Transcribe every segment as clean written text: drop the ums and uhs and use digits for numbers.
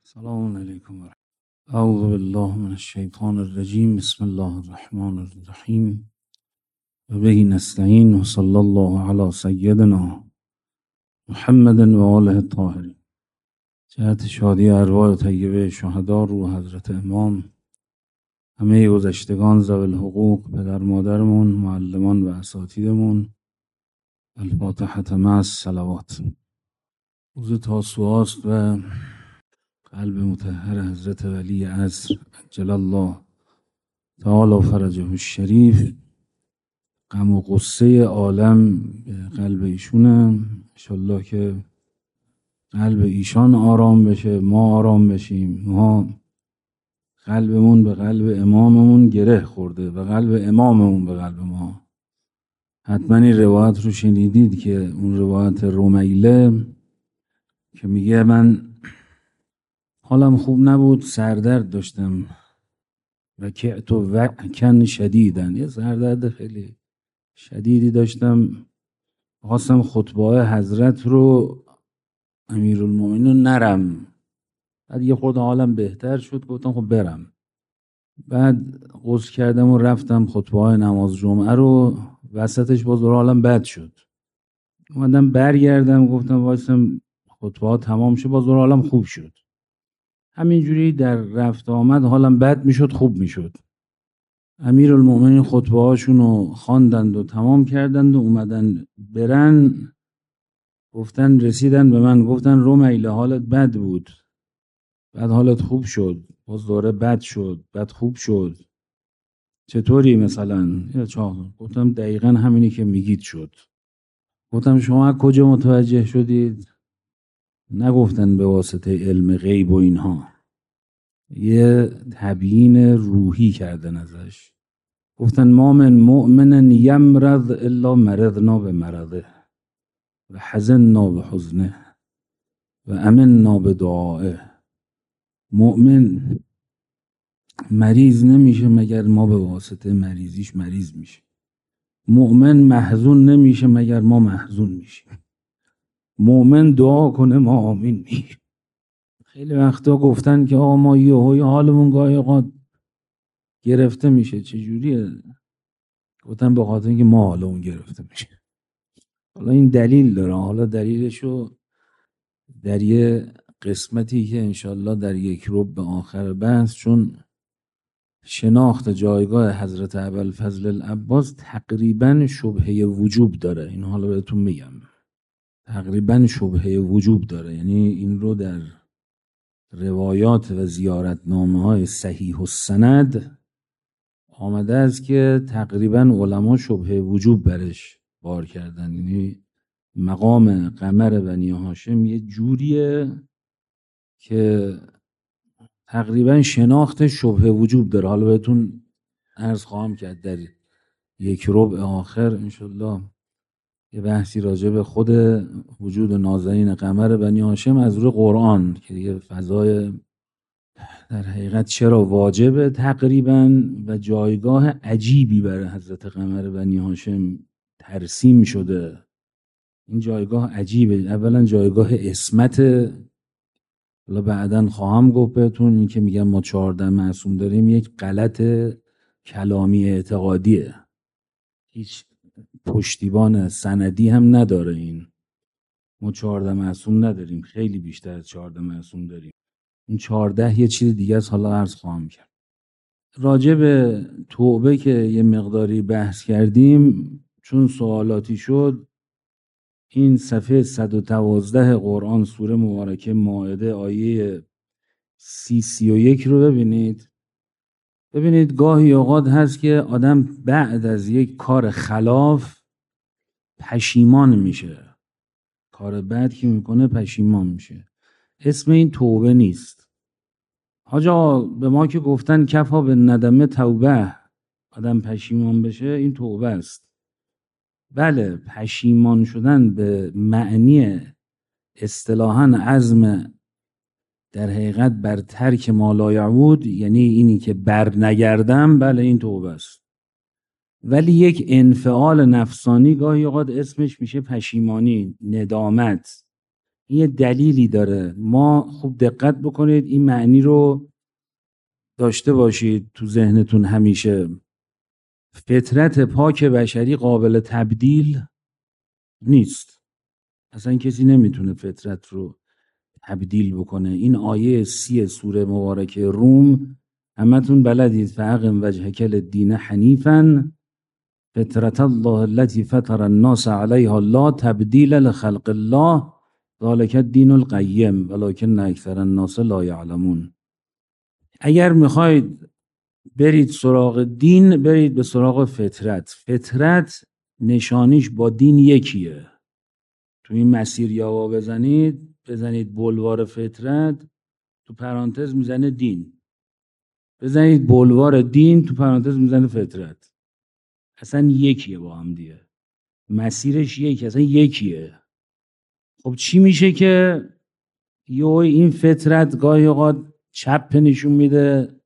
سلام علیکم و اعوذ بالله من الشیطان الرجیم. بسم الله الرحمن الرحیم و به نستعین و صلی الله علی سیدنا محمد و آله الطاهرین. جهت شادی ارواح طیبه شهدا، روح حضرت امام، همه گذشتگان ذوی الحقوق، پدر مادرمون، معلمان و اساتیدمون، الفاتحه مع الصلوات. روز تاسوعاست و قلب مطهر حضرت ولی عصر عجل الله تعالی فرجه الشریف، غم و غصه عالم به قلب ایشونه. انشالله که قلب ایشان آرام بشه، ما آرام بشیم. ما قلبمون به قلب اماممون گره خورده و قلب اماممون به قلب ما. حتما این روایت رو شنیدید که اون روایت رمیله که میگه من حالم خوب نبود، سردرد داشتم و کعت و وکن شدیدن، یه سردرد خیلی شدیدی داشتم. خواستم خطبه حضرت رو، امیرالمومنین نرم. بعد یه خورده حالم بهتر شد، گفتم خب برم. بعد غسل کردم و رفتم خطبه نماز جمعه رو. وسطش باز حالم بد شد، اومدم برگردم، گفتم وایسم خطبه تمام شه، باز حالم خوب شد. همینجوری در رفت آمد حالم بد میشد، خوب میشد. امیرالمومنین خطبه هاشون رو خواندند و تمام کردند و اومدن برن. گفتن رسیدن به من، گفتن رمیله حالت بد بود، بعد حالت خوب شد، باز دوره بد شد، بعد خوب شد، چطوری مثلا؟ یا چاه؟ گفتم دقیقا همینی که میگید شد. گفتم شما از کجا متوجه شدید؟ نگفتن به واسطه علم غیب و اینها، یه تبیین روحی کردن ازش. گفتن ما من مؤمن یمرض الا مرضنا به مرضه و حزننا به حزنه و امننا به دعائه. مؤمن مریض نمیشه مگر ما به واسطه مریضیش مریض میشه. مؤمن محزون نمیشه مگر ما محزون میشیم. مؤمن دعا کنه ما آمین میگیم. خیلی وقتا گفتن که آقا ما یهویی حالمون گاهی اوقات گرفته میشه، چجوریه؟ گفتن به خاطر اینکه ما حالمون گرفته میشه. حالا این دلیل داره، حالا دلیلشو در یه قسمتی که انشالله در یک ربع آخر بحث، چون شناخت جایگاه حضرت ابوالفضل العباس تقریبا شبهه وجوب داره. این حالا بهتون میگم، تقریبا شبهه وجوب داره. یعنی این رو در روایات و زیارتنامه های صحیح السند آمده است که تقریبا علما شبهه وجوب برش بار کردن. یعنی مقام قمر بنی هاشم یه جوریه که تقریبا شناخت شبهه وجوب داره. حالا بهتون عرض خواهم کرد در یک ربع آخر انشالله یه بحثی راجع به خود وجود نازنین قمر بنی هاشم از روی قرآن، که یه فضای در حقیقت چرا واجبه تقریبا و جایگاه عجیبی برای حضرت قمر بنی هاشم ترسیم شده. این جایگاه عجیبه. اولا جایگاه اسمت، حالا بعدن خواهم گفت بهتون. این که میگم ما 14 معصوم داریم یک غلط کلامی اعتقادیه، هیچ پشتیبان سندی هم نداره. این ما 14 معصوم نداریم، خیلی بیشتر از 14 معصوم داریم. این 14 یه چیز دیگه است، حالا عرض خواهم کرد. راجع به توبه که یه مقداری بحث کردیم، چون سوالاتی شد، این صفحه 112 قرآن سوره مبارکه مائده آیه 30-31 رو ببینید. ببینید گاهی اوقات هست که آدم بعد از یک کار خلاف پشیمان میشه، کار بد که میکنه پشیمان میشه. اسم این توبه نیست. حاجا به ما که گفتن کفا به ندمه توبه، آدم پشیمان بشه، این توبه است. بله، پشیمان شدن به معنی اصطلاحاً عزم در حقیقت بر ترک ما لا یعود، یعنی اینی که بر نگردم، بله این توبه است. ولی یک انفعال نفسانی گاهی اوقات اسمش میشه پشیمانی، ندامت. این یه دلیلی داره. ما خوب دقت بکنید این معنی رو داشته باشید تو ذهنتون همیشه. فطرت پاک بشری قابل تبدیل نیست. اصلا کسی نمیتونه فطرت رو تبدیل بکنه. این آیه 30 سوره مبارکه روم همتون بلدید. فاقم وجهک للدین حنیفا فطرت الله التي فطر الناس عليها لا تبدیل لخلق الله ذلك الدین القیم ولکن اکثر الناس لا یعلمون. اگر میخواید برید سراغ دین، برید به سراغ فطرت. فطرت نشانیش با دین یکیه. تو این مسیر یاوا بزنید بلوار فطرت، تو پرانتز میزنه دین. بزنید بلوار دین، تو پرانتز میزنه فطرت. اصلا یکیه با هم دیگه. مسیرش یکی، اصلا یکیه. خب چی میشه که این فطرت گاهی اوقات چپ نشون میده؟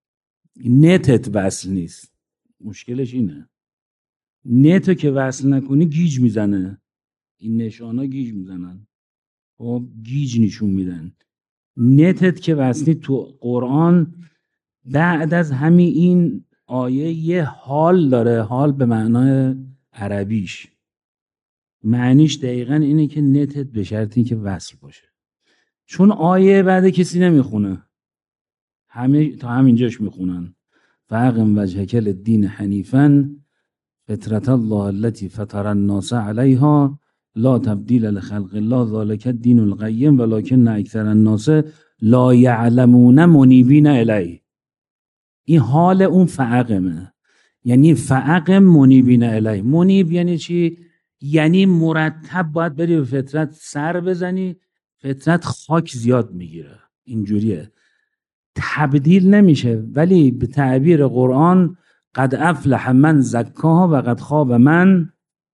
نتت وصل نیست. مشکلش اینه. نتو که وصل نکنی گیج میزنه. این نشانا گیج میزنن. خب گیج نشون میدن. نتت که وصلی تو قرآن بعد از همین این آیه یه حال داره. حال به معنای عربیش معنیش دقیقا اینه که نتت به شرطی که وصل باشه. چون آیه بعد کسی نمیخونه، همه تا همینجاش میخونن. فاقم وجهک للدین حنیفا فطرت الله التي فطر الناس عليها لا تبدیل لخلق الله ذلك الدین القیم ولکن اکثر الناس لا یعلمون منیبین الیه. این حال اون فاقمه، یعنی فاقم منیبین الیه. منیب یعنی چی؟ یعنی مرتب باید بری به فطرت سر بزنی. فطرت خاک زیاد میگیره، اینجوریه، تبدیل نمیشه. ولی به تعبیر قرآن قد افلح من زکاها و قد خاب من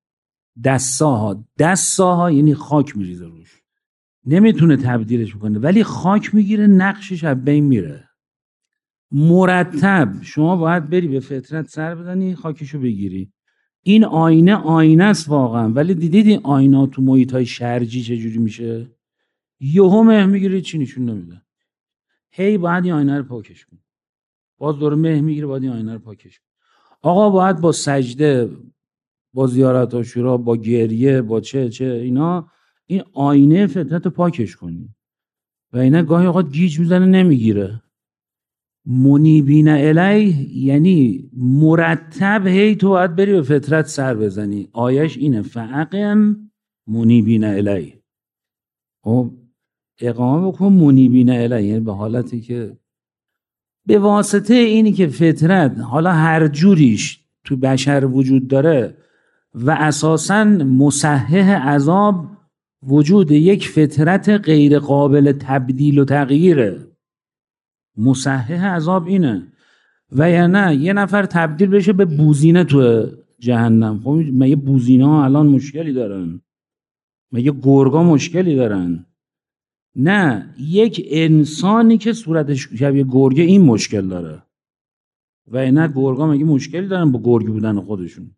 دساها. دساها یعنی خاک میریزه روش، نمیتونه تبدیلش بکنه، ولی خاک میگیره، نقشش از بین میره. مرتب شما باید بری به فطرت سر بزنی، خاکشو بگیری. این آینه است واقعا. ولی دیدید این آینه تو محیط‌های شرجی چجوری میشه؟ یهو مه میگیره، چی نشون نمیده. هی باید این آینه رو پاکش کنی. باز دور مه میگیره، باید این آینه رو پاکش کنی. آقا باید با سجده، با زیارت عاشورا، با گریه، با چه اینا این آینه فطرت رو پاکش کنی. و اینا گاهی اوقات گیج میزنه نمیگیره. منیبین الیه یعنی مرتب هی تو باید بری به فطرت سر بزنی. آیش اینه فاقم منیبین الیه. خب اقامه بکن منیبین الیه، یعنی به حالتی که به واسطه اینی که فطرت حالا هر جوریش تو بشر وجود داره و اساساً مصحح عذاب وجود یک فطرت غیر قابل تبدیل و تغییره. مصحح عذاب اینه. و یا نه یه نفر تبدیل بشه به بوزینه تو جهنم. خب مگه بوزینه ها الان مشکلی دارن؟ مگه گرگا مشکلی دارن؟ نه، یک انسانی که صورتش شبیه گرگه این مشکل داره. و نه گرگا مگه مشکلی دارن با گرگی بودن خودشون؟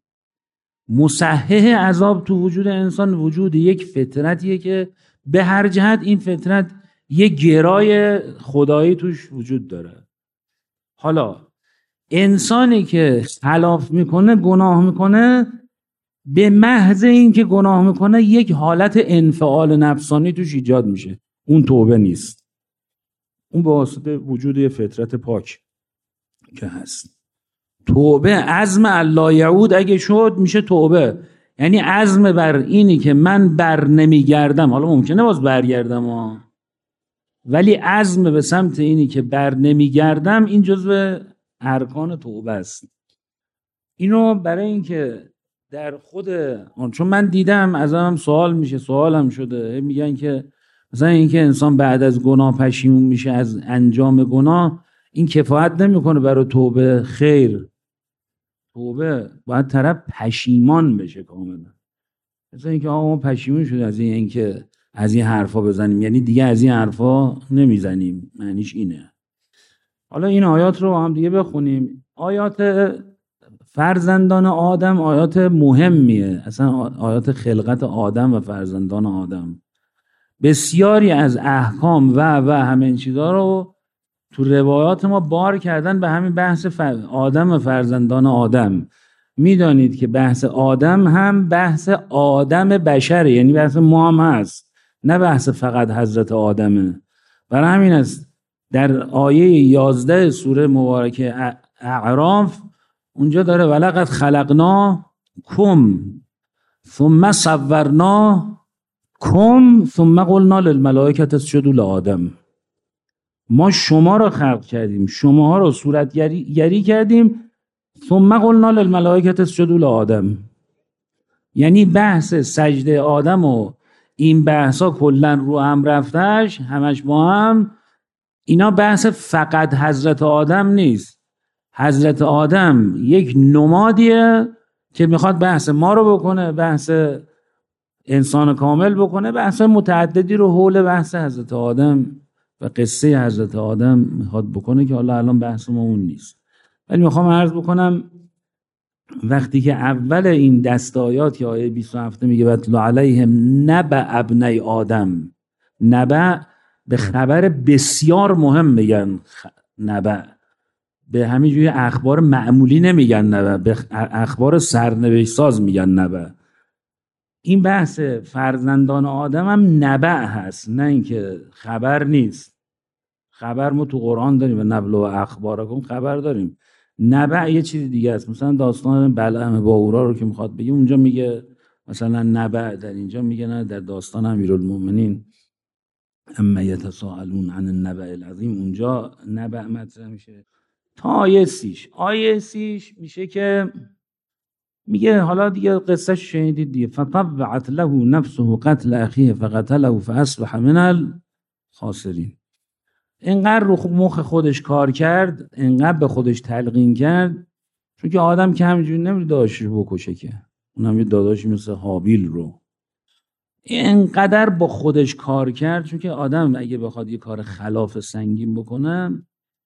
مصحح عذاب تو وجود انسان وجود یک فطرتیه که به هر جهت این فطرت یک گرای خدایی توش وجود داره. حالا انسانی که خلاف میکنه، گناه میکنه، به محض این که گناه میکنه یک حالت انفعال نفسانی توش ایجاد میشه. اون توبه نیست. اون به واسطه وجود یه فطرت پاک که هست. توبه عزم الله یعود اگه شد میشه توبه. یعنی عزم بر اینی که من بر نمیگردم. حالا ممکنه باز برگردم ولی عزم به سمت اینی که بر نمیگردم، این جزو ارکان توبه است. اینو برای اینکه در خود چون من دیدم ازم سوال میشه، سوالم شده، میگن که مثلا اینکه انسان بعد از گناه پشیمون میشه از انجام گناه، این کفایت نمیکنه برای توبه. خیر، توبه باید طرف پشیمان بشه کاملا. مثلا اینکه آقا ما پشیمون شده از اینکه از این حرفا بزنیم، یعنی دیگه از این حرفا نمیزنیم، معنیش اینه. حالا این آیات رو با هم دیگه بخونیم. آیات فرزندان آدم آیات مهمیه، اصلا آیات خلقت آدم و فرزندان آدم. بسیاری از احکام و همه این چیزا رو تو روایات ما بار کردن به همین بحث آدم و فرزندان آدم. میدانید که بحث آدم هم بحث آدم بشره، یعنی بحث ما هم هست، نه بحث فقط حضرت آدمه. برای همین است در آیه 11 سوره مبارکه اعراف اونجا داره ولقد خلقناکم ثم صورناکم ثم قلنا للملائکه اسجدوا لآدم. ما شما رو خلق کردیم، شماها رو صورتگری کردیم، ثم قلنا للملائکه اسجدوا لآدم. یعنی بحث سجده آدم و این بحثا کلا رو هم رفتش همش با هم، اینا بحث فقط حضرت آدم نیست. حضرت آدم یک نمادیه که میخواد بحث ما رو بکنه، بحث انسان کامل بکنه، بحث متعددی رو حول بحث حضرت آدم و قصه حضرت آدم میخواد بکنه که حالا الان بحث ما اون نیست. ولی میخوام عرض بکنم وقتی که اول این دست آیات که آیه 27 میگه واتل علیهم نبأ ابنی آدم، نبأ به خبر بسیار مهم میگن نبأ، به همین جوری اخبار معمولی نمیگن نبأ، به اخبار سرنوشت ساز میگن نبأ. این بحث فرزندان آدم هم نبأ هست، نه اینکه خبر نیست. خبر ما تو قرآن داریم و نبلو و اخبارکم خبر داریم. نبأ یه چیز دیگه است. مثلا داستان بلعم باورا رو که میخواد بگه اونجا میگه مثلا نبأ، در اینجا میگه نه. در داستان امیرالمومنین اما یتساءلون عن النبأ العظیم اونجا نبأ مطرح میشه. تا آیه 30 میشه که میگه حالا دیگه قصه شنیدید دیگه. فطبعت له نفسه قتل اخیه فقتله فاصبح من الخاسرین. اینقدر رو مخ خودش کار کرد، اینقدر به خودش تلقین کرد، چون که آدم که همینجوری نمیره داداشش رو بکشه، که اونم یه داداشی مثل هابیل رو اینقدر با خودش کار کرد. چون که آدم اگه بخواد یه کار خلاف سنگین بکنه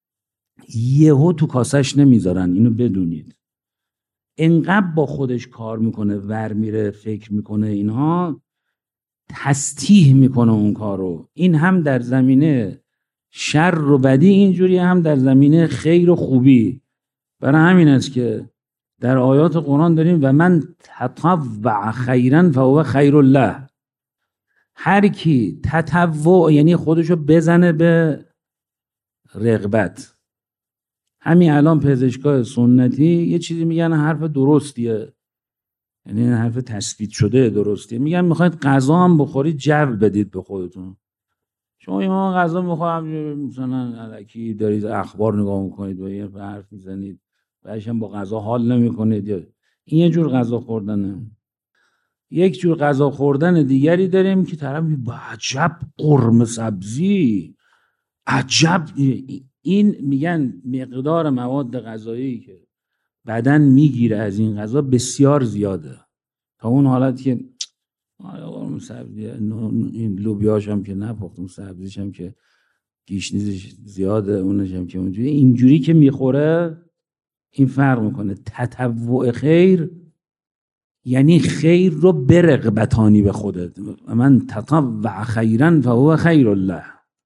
یهو تو کاسش نمیذارن، اینو بدونید. اینقدر با خودش کار میکنه، ور میره، فکر میکنه، اینها تستیح میکنه اون کارو. این هم در زمینه شر و بدی اینجوری، هم در زمینه خیر و خوبی. برای همین است که در آیات قرآن داریم و من تطوع خیرا فهو خیر الله. هر کی تطوع یعنی خودشو بزنه به رغبت. همین الان پزشکای سنتی یه چیزی میگن حرف درستیه، یعنی حرف تثبیت شده درستیه، میگن میخواید غذا هم بخورید جو بدید به خودتون. شما ایمان غذا میخوام مثلا الکی دارید اخبار نگاه میکنید و یه حرف میزنید بعدش هم با غذا حال نمیکنید. این یه جور غذا خوردنه. یک جور غذا خوردن دیگری داریم که طرف میگه عجب قرمه سبزی، عجب. این میگن مقدار مواد غذایی که بدن میگیره از این غذا بسیار زیاده، تا اون حالت که قرمه سبزی این لوبیاش هم که نپختم، سبزیش هم که گیشنیزش زیاده، اونش هم که اونجوری، اینجوری که میخوره این فرق میکنه. تطوع خیر یعنی خیر رو برغبتانی به خودت. من تطوع خیرا فهو خیر الله.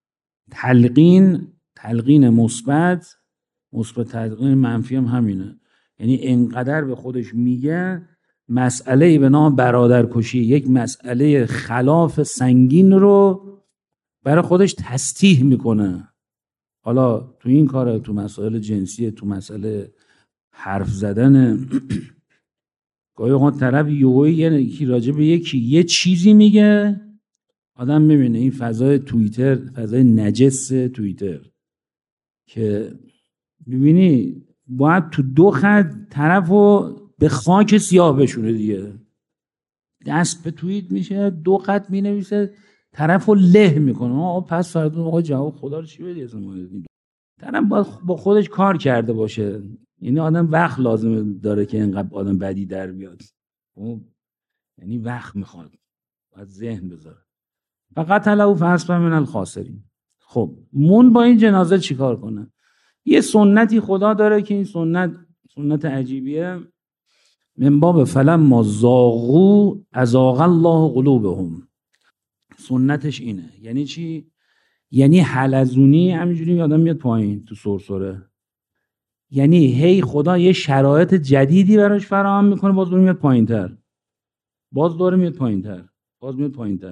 تلقین مثبت تلقین منفی هم همینه. یعنی اینقدر به خودش میگه مسئله به نام برادرکشی، یک مسئله خلاف سنگین رو برای خودش تستیح میکنه. حالا تو این کار، تو مسائل جنسی، تو مسئله حرف زدن، گاهی اوقات طرف یکی راجع به یه چیزی میگه، آدم میبینه این فضای توییتر، فضای نجس توییتر که ببینی باید تو 2 خط طرفو به خاک سیاه بشونه دیگه. دست به توییت میشه، 2 خط مینویسه، طرفو له میکنه. پس فردا آقا جواب خدا رو چی بدی اصلا؟ طرف باید با خودش کار کرده باشه. یعنی آدم وقت لازم داره که اینقدر آدم بدی در بیاد. یعنی وقت میخواد، باید ذهن بذاره. فقط لو فاصبح من الخاسرین. خب مون با این جنازه چیکار کنه؟ یه سنتی خدا داره که این سنت عجیبیه. من باب فلما زاغوا ازاغ الله قلوبهم. سنتش اینه. یعنی چی؟ یعنی حلزونی همینجوری آدم میاد پایین تو سرسره، یعنی هی خدا یه شرایط جدیدی براش فراهم میکنه، باز دوره میاد پایینتر، باز دوره میاد پایینتر، باز میاد پایینتر.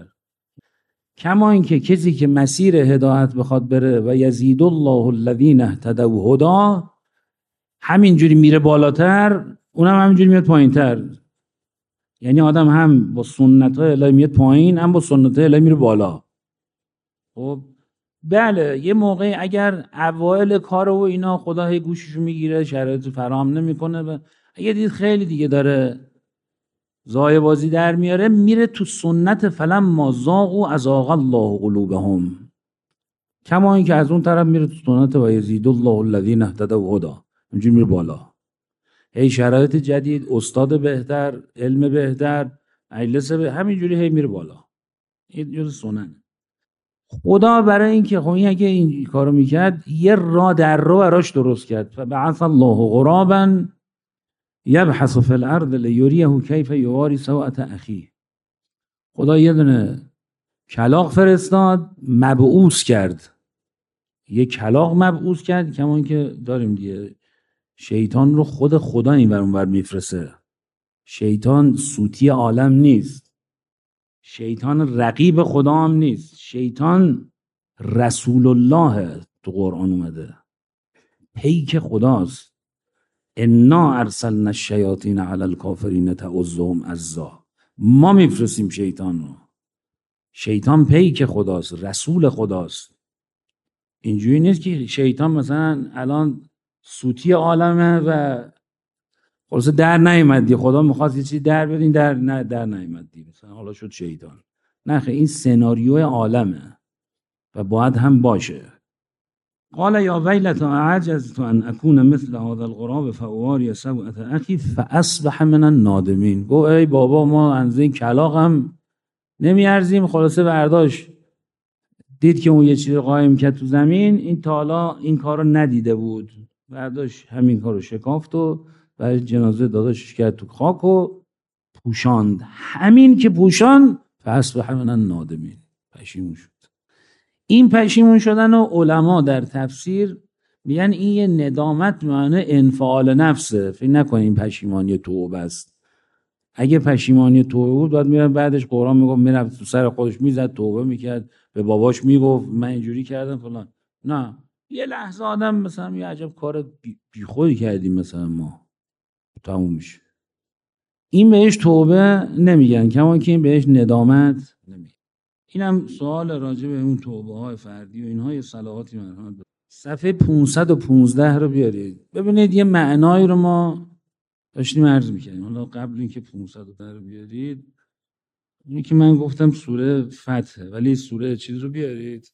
کما اینکه کسی که مسیر هدایت بخواد بره و یزید الله الذین اهتدوا هدا، همینجوری میره بالاتر، اونم همینجوری میاد پایینتر. یعنی آدم هم با سنت های الهی میاد پایین، هم با سنت های الهی میره بالا. خب بله یه موقع اگر اوایل کار و اینا خدا هی گوششو میگیره، شرایط فراهم نمیکنه و اگه دید خیلی دیگه داره زای بازی در میاره، میره تو سنت فلما ذاقوا ازاغ الله قلوبهم. کما اینکه از اون طرف میره تو سنت و یزید الله الذین اهتدوا هدا، اینجوری میره بالا. هی شرایط جدید، استاد بهتر، علم بهتر، مجلس همینجوری هی میره بالا. این جز سنن. خدا برای اینکه خب این اگه این کارو میکرد، یه راه در رو براش درست کرد. فبعث الله غرابا یبحث فی الارض لیریه کیف یواری سوءة اخیه. خدا یه دونه کلاغ فرستاد، مبعوث کرد، یه کلاغ مبعوث کرد. کما اینکه داریم دیگه شیطان رو خود خدا این ور اون ور میفرسته. شیطان سوتی عالم نیست، شیطان رقیب خدا هم نیست، شیطان رسول الله تو قرآن اومده، پیک خداست. انا ارسلنا الشیاطین علی الکافرین تعزهم عزا. ما میفرستیم شیطان رو. شیطان پیک خداست، رسول خداست. اینجوری نیست که شیطان مثلا الان سوتی عالمه و خلاص در نیامد، خدا میخواست یه چیزی در بدین، در نیامد مثلا حالا شد شیطان. نه خیلی، این سناریوی عالمه و باید هم باشه. قال یا ویلتا اعجزت ان اکون مثل هذا الغراب فاواری سوءة اخی فاصبح من النادمین. گو ای بابا ما از این کلاغ هم نمیارزیم. خلاصه برداشت، دید که اون یه چیز قایم کرد تو زمین، این تا حالا این کارو ندیده بود، برداشت همین کارو شکافت و بعد جنازه داداشش کرد تو خاک و پوشاند. همین که پوشاند فاصبح من النادمین، پشیمون شد. این پشیمون شدن و علما در تفسیر میگن این یه ندامت معنی انفعال نفسه. فکر نکنین این پشیمانی توبه است. اگه پشیمانی توبه بود باید میرفت بعدش قرآن میگفت میرفت تو سر خودش میزد، توبه میکرد، به باباش میگفت من اینجوری کردم فلان. نه، یه لحظه آدم مثلا یه عجب کار بیخودی کردیم مثلا ما، تموم میشه. این بهش توبه نمیگن، کما که این بهش ندامت نمیگن. اینم سوال راجع به اون توبه های فردی و اینها. یه صلاحاتی مرحمت بود. صفحه 515 رو بیارید ببینید. یه معنایی رو ما داشتیم عرض میکنیم. حالا قبل اینکه 510 رو بیارید، اینی که من گفتم سوره فتحه، ولی سوره چیز رو بیارید،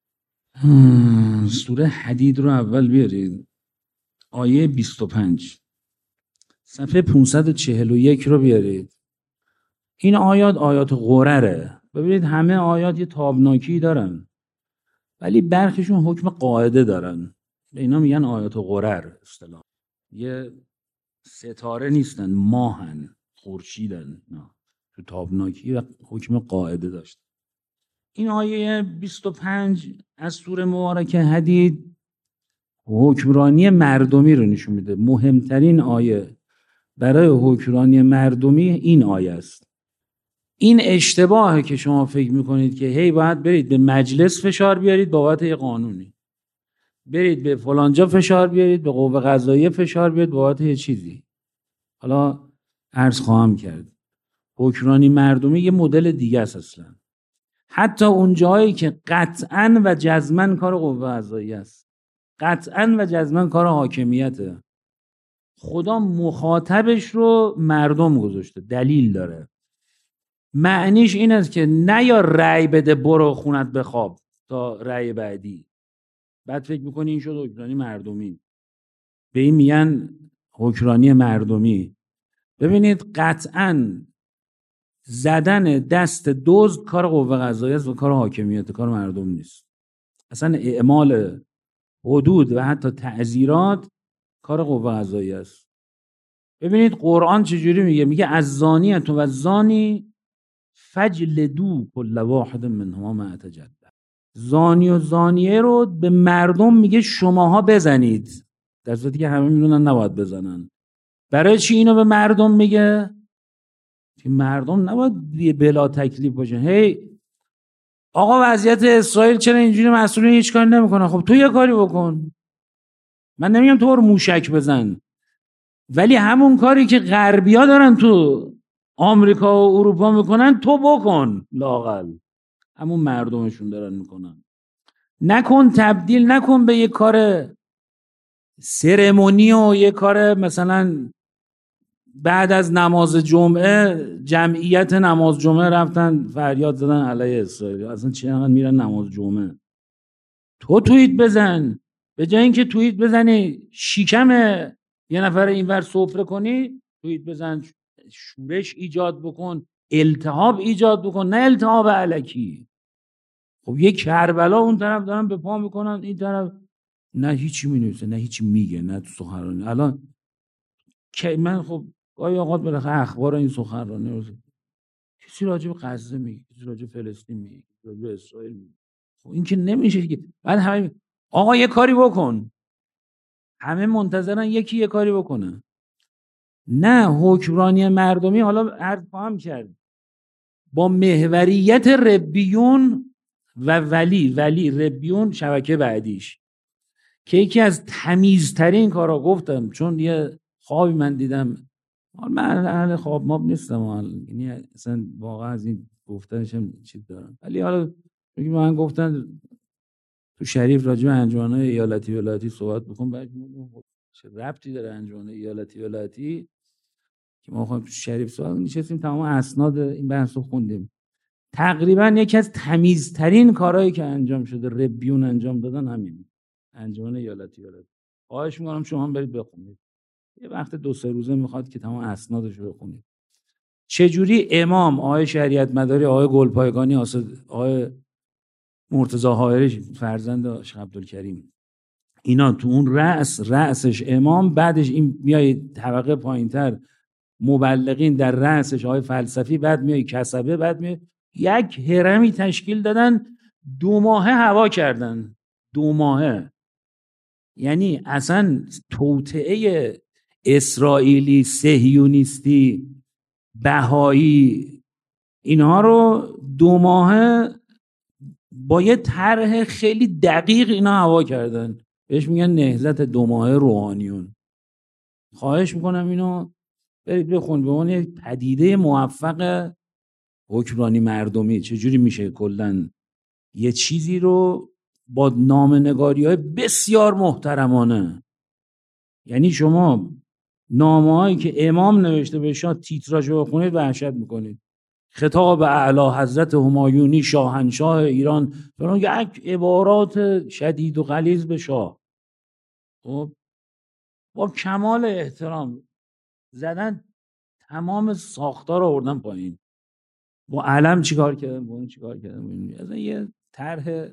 سوره حدید رو اول بیارید، آیه 25. صفحه 541 رو بیارید. این آیات غرره. ببینید همه آیات یه تابناکی دارن، ولی برخیشون حکم قاعده دارن. به اینا میگن آیات غرر. اصطلاح یه ستاره نیستن، ماهن، خورشیدن. نه، تو تابناکی و حکم قاعده داشت. این آیه 25 از سوره مبارکه حدید حکمرانی مردمی رو نشون میده. مهمترین آیه برای حکمرانی مردمی این آیه است. این اشتباهه که شما فکر میکنید که هی باید برید به مجلس فشار بیارید بابت یه قانونی، برید به فلانجا فشار بیارید، به قوه قضاییه فشار بیارید بابت یه چیزی. حالا عرض خواهم کرد حکمرانی مردمی یه مدل دیگه است اصلا. حتی اون جایی که قطعاً و جزماً کار قوه قضاییه است، قطعاً و جزماً کار حاکمیته، خدا مخاطبش رو مردم گذاشته. دلیل داره. معنیش این است که نه یا رأی بده برو خونت بخواب تا رأی بعدی، بعد فکر میکنی این شد حکمرانی مردمی. به این میگن حکمرانی مردمی. ببینید قطعاً زدن دست دزد کار قوه قضاییه است و کار حاکمیت، کار مردم نیست. اصلا اعمال حدود و حتی تعزیرات کار قوه قضاییه است. ببینید قرآن چجوری میگه. میگه از زانیت و زانی فجلدو کل واحد منهما ما تجلد. زانی و زانیه رو به مردم میگه شماها بزنید، در صورتی که همه میدونن نباید بزنن. برای چی اینو به مردم میگه؟ که مردم نباید بلا تکلیف باشن. هی آقا وضعیت اسرائیل چرا اینجوری، مسئولین هیچ کاری نمیکنن. خب تو یه کاری بکن. من نمیگم تو رو موشک بزن، ولی همون کاری که غربیا دارن تو آمریکا و اروپا میکنن تو بکن لااقل. همون مردمشون دارن میکنن. نکن تبدیل نکن به یه کار سرمونی و یه کار مثلا بعد از نماز جمعه جمعیت نماز جمعه رفتن فریاد زدن علیه اسرائیل. اصلا چرا میرن نماز جمعه؟ تو توییت بزن، به جای اینکه توییت بزنی شیکم یه نفر اینور سفره کنی، توییت بزن شورش ایجاد بکن، التهاب ایجاد بکن، نه التهاب الکی. خب یه کربلا اون طرف دارن به پا میکنن، این طرف نه هیچی مینویسه نه هیچی میگه نه تو سخنرانی. الان که من خب گاهی اوقات بالاخره اخبار این سخنرانی رو کسی راجع به غزه میگه، کسی راجع به فلسطین میگه، کسی راجع به اسرائیل میگه. خب این که نمیشه که بعد همه آقا یه کاری بکن، همه منتظرن یکی یه کاری بکنه. نه، حکمرانی مردمی حالا عرض خواهم کرد با محوریت ربیون و ولی ربیون شبکه بعدیش که یکی از تمیزترین کارا. گفتم چون یه خوابی من دیدم، من اهل خواب ماب نیستم، یعنی اصلا واقعا از این گفتنش هم چیز دارم، ولی حالا من گفتن تو شریف راجع به انجمن‌های ایالتی ولایتی صحبت بکن، بعد چه ربطی داره انجمن ایالتی ولایتی که ما خواهیم تو شریف صحبت نشستیم تمام اسناد این بحث رو خوندیم. تقریبا یکی از تمیزترین کارهایی که انجام شده ربیون انجام دادن همین انجمن ایالتی ولایتی. خواهش می‌کنم شما هم برید بخونید، یه وقت 2-3 روزه میخواد که تمام اسنادش رو بخونید. چجوری امام آقای شریعت مداری، آقای گلپایگانی، آقای مرتضی حائری فرزند شیخ عبدالکریم، اینا تو اون رأسش امام، بعدش این میای طبقه پایینتر مبلغین، در رأسش آقای فلسفی، بعد میای کسبه، بعد میای یک هرمی تشکیل دادن. 2 ماهه هوا کردن، 2 ماهه. یعنی اصلا توطئه اسرائیلی، صهیونیستی، بهایی، اینها رو 2 ماهه با یه طرح خیلی دقیق اینا هوا کردن. بهش میگن نهضت 2 ماهه روحانیون. خواهش میکنم اینو برید بخونید، به عنوان یه پدیده موفق حکمرانی مردمی چجوری میشه کلا یه چیزی رو با نامه‌نگاری‌های بسیار محترمانه، یعنی شما نامه‌هایی که امام نوشته به شاه تیتراژو بخونید وحشت میکنید. خطاب اعلی حضرت همایونی شاهنشاه ایران، فرون یک عبارات شدید و غلیظ به شاه، خب با کمال احترام زدن تمام ساختار رو آوردن پایین. با علم چیکار کردن، با اون چیکار کردن. اصلا یه طرح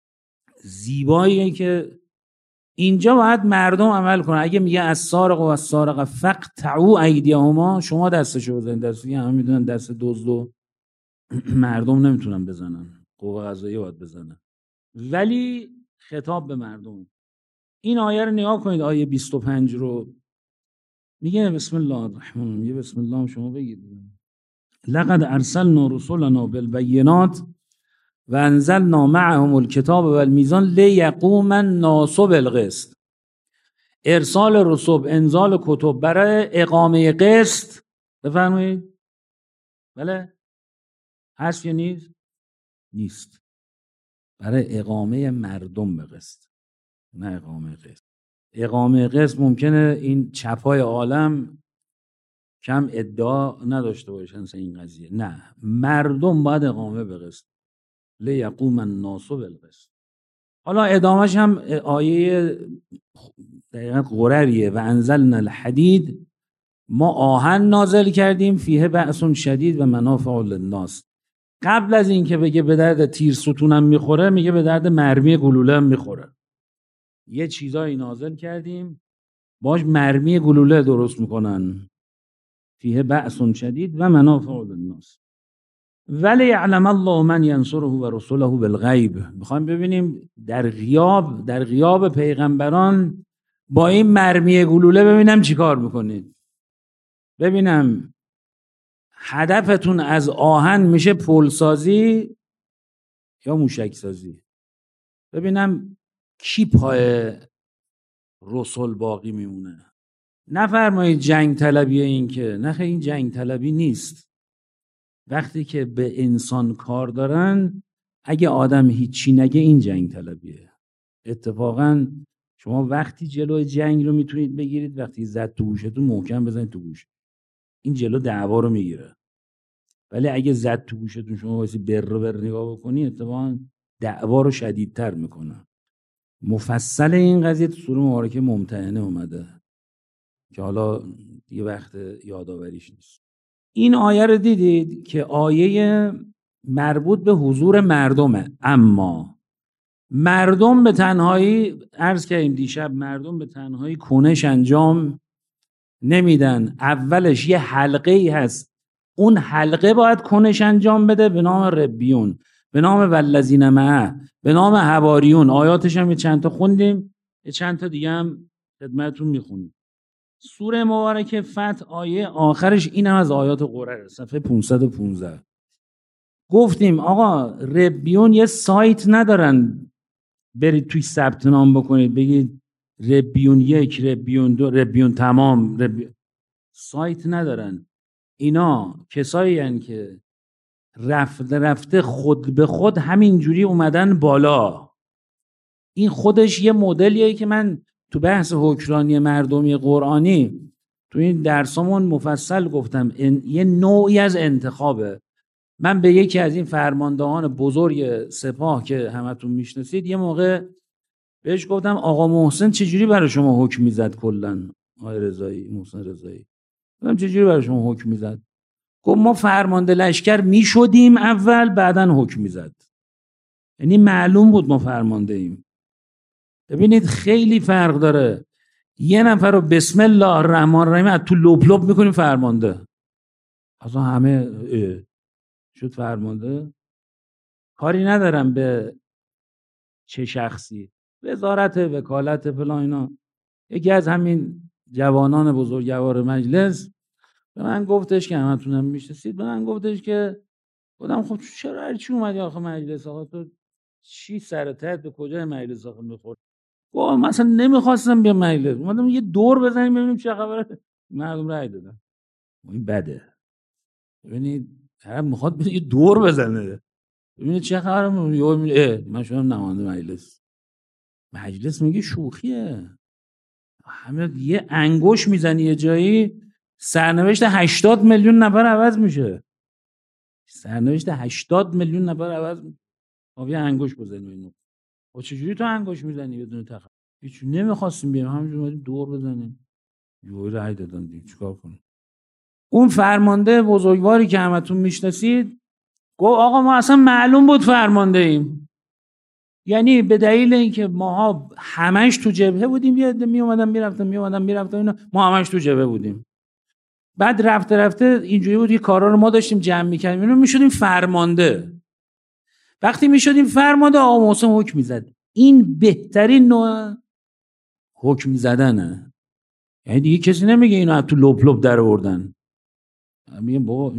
زیباییه که اینجا باید مردم عمل کنن. اگه میگه از سارق و از سارق فقطعوا ایدیهما، شما دستشو بزنید. دستشو همه میدونن دست دزدو مردم نمیتونن بزنن، قوه قضاییه باید بزنن، ولی خطاب به مردم. این آیه رو نگاه کنید، آیه 25 رو میگه بسم الله الرحمن الرحیم. میگه بسم الله شما بگید لقد ارسلنا رسلنا بالبینات و انزلنا معهم الکتاب والمیزان لیقوم الناس بالقسط. ارسال رسل، انزال کتب برای اقامه قسط. بفرمایید. بله، هست یا نیست؟ نیست. برای اقامه مردم به قسط، نه اقامه قسط. اقامه قسط ممکنه این چپای عالم کم ادعا نداشته باشن سن این قضیه. نه، مردم باید اقامه به قسط. لیقوم الناس بالقسط. حالا ادامهش هم آیه دقیقا قرریه. و انزلنا الحدید، ما آهن نازل کردیم، فیه بأس شدید و منافع للناس. قبل از این که بگه به درد تیر ستونم میخوره، میگه به درد مرمی گلوله هم میخوره. یه چیزایی نازل کردیم باش مرمی گلوله درست میکنن. فیه بأس شدید و منافع للناس. ولی یعلم الله من ینصره و رسوله بالغیب. میخوایم ببینیم در غیاب پیغمبران با این مرمی گلوله ببینم چی کار میکنید. ببینم هدفتون از آهن میشه پلسازی یا موشک سازی. ببینم کی پای رسول باقی میمونه. نفرمایید جنگ طلبیه. این که نخه، این جنگ طلبی نیست. وقتی که به انسان کار دارن، اگه آدم هیچی نگه این جنگ طلبیه. اتفاقا شما وقتی جلوی جنگ رو میتونید بگیرید وقتی زد تو گوشتون محکم بزنید تو گوش، این جلو دعوا رو میگیره. ولی اگه زد تو گوشتون شما واسه بر نگاه بکنی، اتفاقا دعوا رو شدیدتر میکنه. مفصل این قضیه تو سوره مبارکه ممتحنه اومده که حالا یه وقت یادآوریش نیست. این آیه رو دیدید که آیه مربوط به حضور مردمه، اما مردم به تنهایی، عرض کردیم دیشب، مردم به تنهایی کنش انجام نمیدن. اولش یه حلقه ای هست، اون حلقه باید کنش انجام بده به نام ربیون، به نام والذین معه، به نام حواریون. آیاتش هم یه چند تا خوندیم، یه چند تا دیگه هم خدمتتون میخونیم. سوره مبارکه فتح آیه آخرش اینم از آیات قرآن، صفحه 515. گفتیم آقا ربیون یه سایت ندارن برید توی ثبت نام بکنید بگید ربیون 1، ربیون 2، ربیون تمام، سایت ندارن. اینا کسایی هن که رفته خود به خود همینجوری اومدن بالا. این خودش یه مدلیه که من تو بحث حکمرانی مردمی قرآنی تو این درسامون مفصل گفتم، یه نوعی از انتخابه. من به یکی از این فرماندهان بزرگ سپاه که همتون میشناسید یه موقع بهش گفتم آقا محسن چجوری برای شما حکم میزد؟ کلن آقای رضایی، محسن رضایی، گفتم چجوری برای شما حکم میزد؟ گفت ما فرمانده لشکر میشدیم اول، بعدن حکم میزد. یعنی معلوم بود ما فرمانده ایم. ببینید خیلی فرق داره. یه نفر رو بسم الله الرحمن الرحیم از تو لپ لپ میکنیم فرمانده، اصلا همه شد فرمانده. کاری ندارم به چه شخصی، وزارت، وکالت، فلان اینا. یکی از همین جوانان بزرگوار مجلس به من گفتش که همتونم میشناسید، به من گفتش که گفتم خب چرا هرچی اومدی آخه مجلس؟ آقا تو چی سرتت به کجای مجلس آخه میخورد؟ گفت مثلا نمیخواستم بیام مجلس، اومدم یه دور بزنیم ببینیم چه خبره. مردم رأی دادن. این بده. ببینید طرف میخواد یه دور بزنه ببینید چه خبره. من شدم نماینده مجلس میگه شوخیه. همه یه انگوش میزنی یه جایی، سرنوشت 80 میلیون نفر عوض میشه. سرنوشت 80 میلیون نفر عوض میشه. یه انگوش بزنی اینو. و چجوری تو انگوش میزنی بدون تخم؟ هیچ نمیخواستیم بیام، همینجوری اومدیم دور بزنیم. یوی رای دادن دیگه چیکار کنیم؟ اون فرمانده بزرگواری که همتون میشناسید گفت آقا ما اصلا معلوم بود فرمانده ایم. یعنی به دلیل اینکه ماها همش تو جبهه بودیم، یه عده می اومدن میرفتن اینا، ما همش تو جبهه بودیم. بعد رفته اینجوری بود که کارا رو ما داشتیم جمع می‌کردیم، اینو میشدیم فرمانده. وقتی میشدیم فرمانده آقا محسن حکم میزد. این بهترین نوع حکم زدنه. یعنی دیگه کسی نمیگه اینو تو لپ لپ در آوردن. میگه بابا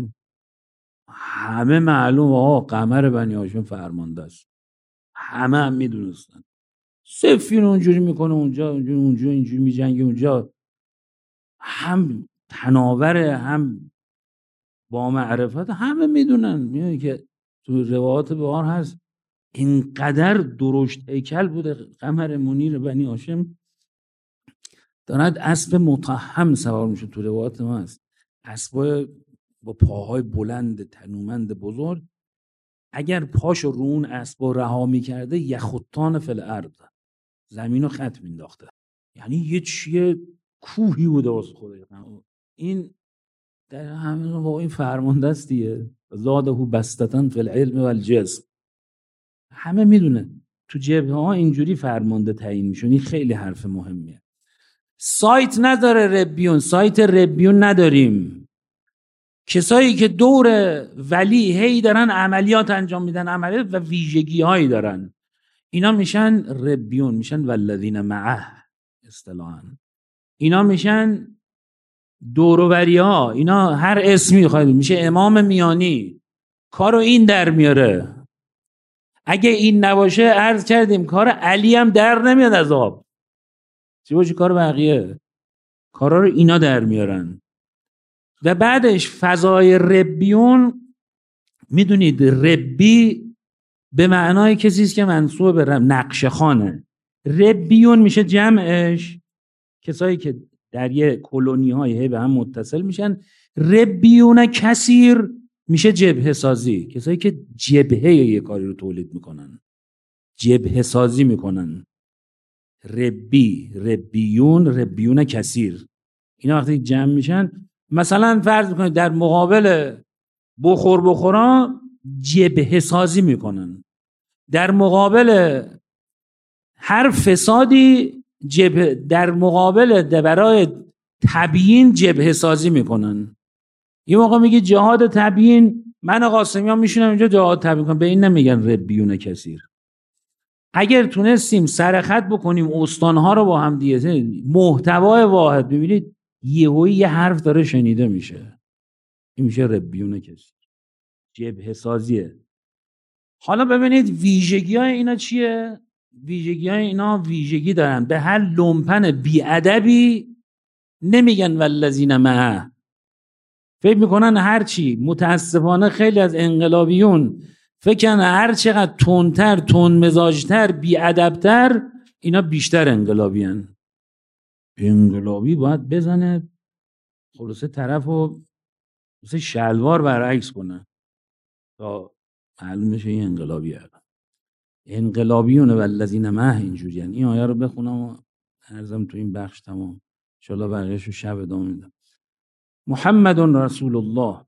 همه معلوم آقا قمر بنی هاشم فرمانده است. همه هم میدونستن. سفین اونجوری میکنه اونجا اینجوری میجنگه اونجا، هم تناوره هم با معرفت، همه میدونن. میدونی که تو روایات بهار هست اینقدر درشت هیکل بوده قمر منیر بنی هاشم، دارد اسب متهم سوار میشه. تو روایات ما هست اسب با پاهای بلند تنومند بزرگ، اگر پاشو رو اون اسب رها میکرده یخطان فی الارض، زمینو خط مینداخته. یعنی یه چیه کوهی بوده واسه خودش. این در همین با این فرمانده است دیگه، زاده بستتن فی العلم و الجسم. همه میدونن تو جبهه ها اینجوری فرمانده تعیین میشه. این خیلی حرف مهمیه. سایت نداره ربیون، سایت ربیون نداریم. کسایی که دور ولی هی دارن عملیات انجام میدن، عملیات و ویژگی هایی دارن، اینا میشن ربیون، میشن والذین معه اصطلاحاً. اینا میشن دوروبری ها، اینا هر اسمی خواهد میشه امام میانی، کارو این در میاره. اگه این نباشه عرض کردیم کار علی هم در نمیاد از آب، چی باشه کار بقیه، کارا رو اینا در میارن. و بعدش فضای ربیون، میدونید ربی به معنای کسی است که منصوب به نقش خانه. ربیون میشه جمعش کسایی که در یه کلونی های به هم متصل میشن. ربیون کثیر میشه جبهه سازی، کسایی که جبهه یه کاری رو تولید میکنن، جبهه سازی میکنن. ربیون کثیر، اینا وقتی جمع میشن، مثلا فرض میکنید در مقابل بخوران جبهه سازی میکنن، در مقابل هر فسادی در مقابل برای تبیین جبهه سازی میکنن. یه موقع میگه جهاد تبیین، من قاسمیان میشونم اینجا جهاد تبیین کنم، به این نمیگن ربیون کثیر. اگر تونستیم سرخط بکنیم استانها رو با هم دیگه، محتوای واحد، ببینید یهویی یه حرف داره شنیده میشه، این میشه ربیون کثیر، جبهه سازیه. حالا ببینید ویژگی های اینا چیه؟ ویژگی های اینا ویژگی دارن به هر لومپن بیادبی نمیگن والذین معه. فکر میکنن هرچی، متاسفانه خیلی از انقلابیون فکر کنن هر چقدر تندتر، تند مزاجتر، بیادبتر، اینا بیشتر انقلابیان. انقلابی باید بزنه خلاصه طرفو مثل شلوار برعکس کنه تا معلوم میشه این انقلابیه. انقلابیون والذین معه اینجوریه. این آیه رو بخونم و عرضم تو این بخش تمام، ان شاءالله بقیه‌شو شب ادامه میدم. محمد رسول الله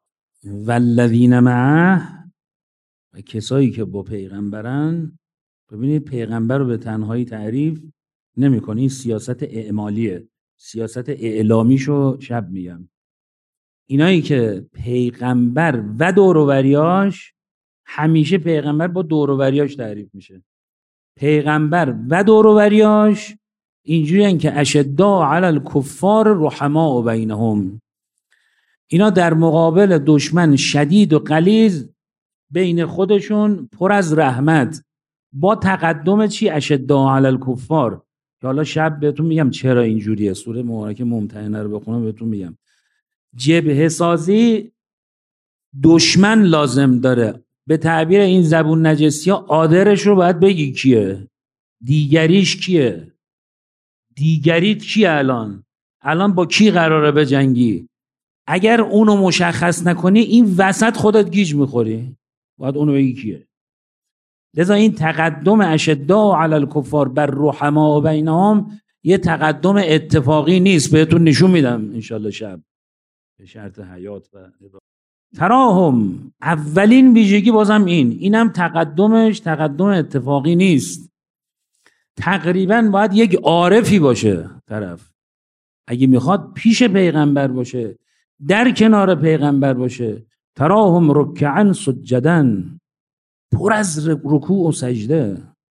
والذین معه، و کسایی که با پیغمبرن. ببینید پیغمبر رو به تنهایی تعریف نمی‌کنه، این سیاست اعمالیه، سیاست اعلامیشو شب میگم. اینایی که پیغمبر و دوروبریاش، همیشه پیغمبر با دوروبریاش تعریف میشه. پیغمبر و دوروبریاش اینجوریه که اشداء علی الکفار رحماء بینهم، اینا در مقابل دشمن شدید و غلیظ، بین خودشون پر از رحمت، با تقدم چی؟ اشداء علی الکفار، که حالا شب بهتون میگم چرا اینجوریه. سوره مبارکه ممتحنه رو بخونم بهتون میگم. جبهه سازی دشمن لازم داره، به تعبیر این زبون نجسی ها آدرش رو باید بگی کیه، دیگریش کیه، دیگریت کیه، الان با کی قراره بجنگی. اگر اونو مشخص نکنی این وسط خودت گیج میخوری، باید اونو بگی کیه. لذا این تقدم اشداء علی الکفار بر رحماء بینهم یه تقدم اتفاقی نیست، بهتون نشون میدم انشالله شب، به شرط حیات و تراهم. اولین ویژگی بازم اینم تقدمش تقدم اتفاقی نیست، تقریبا باید یک عارفی باشه طرف اگه میخواد پیش پیغمبر باشه، در کنار پیغمبر باشه. تراهم رکعا سجدا، پر از رکوع و سجده،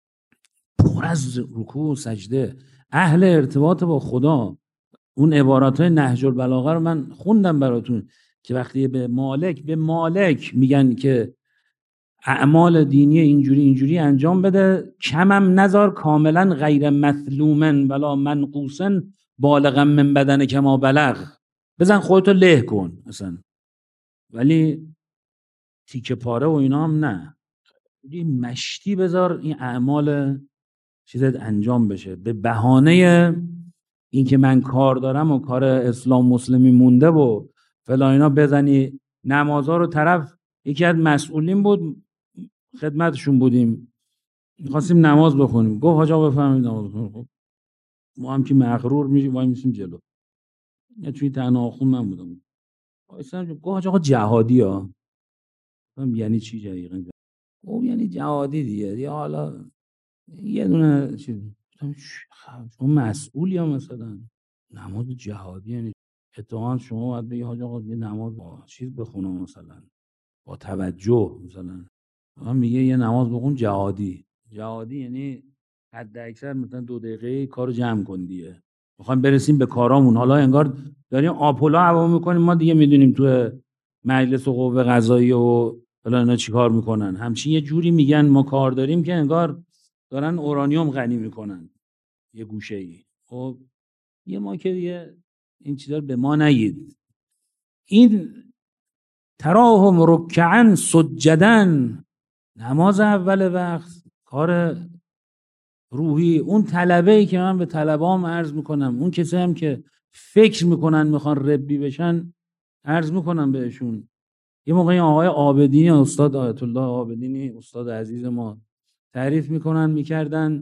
پر از رکوع و سجده، اهل ارتباط با خدا. اون عبارات های نهج البلاغه رو من خوندم براتون که وقتی به مالک میگن که اعمال دینی اینجوری انجام بده، کمم نذار، کاملا غیر مثلومن ولا منقوسن بالغا من بدن کما بلغ، بزن خودتو له کن اصلا، ولی تیکه پاره و اینا هم نه، مشتی بذار این اعمال چیزت انجام بشه. به بهانه این که من کار دارم و کار اسلام مسلمی مونده و فلان اینا بزنی نمازها رو. طرف یکی از مسئولین بود، خدمتشون بودیم، می‌خواستیم نماز بخونیم، گفت حاج آقا بفرمایید نماز بخونیم. خب ما هم که مغرور میشیم وای میسیم جلو، یا توی تنها خون من بودم، وایسادم گفت حاج آقا جهادی ها. یعنی چی دقیقاً؟ گفت یعنی جهادی دیگه، یا حالا یه دونه چیز. گفتم شما مسئولی ها مثلا نماز جهادی یعنی اتفاقا شما باید بگی حاج آقا یه نماز با چیز بخونه، مثلا با توجه، مثلا من میگه یه نماز بخون جهادی. جهادی یعنی حد اکثر مثلا 2 دقیقه کارو جمع کن دیگه. میخوایم برسیم به کارامون. حالا انگار داریم آپولا هوا میکنیم، ما دیگه میدونیم تو مجلس و قوه قضاییه و حالا اینا چیکار میکنن. همچین یه جوری میگن ما کار داریم که انگار دارن اورانیوم غنی میکنن یه گوشه‌ای. خب یه ما که دیگه این چیزا رو به ما نگید. این تراهم رکعا سجدا، نماز اول وقت کار روحی. اون طلبه‌ای که من به طلبام عرض میکنم، اون کسی هم که فکر میکنن میخوان ربی بشن، عرض میکنم بهشون. یه موقعی آقای عابدینی، استاد آیت الله عابدینی، استاد عزیز ما، تعریف میکردن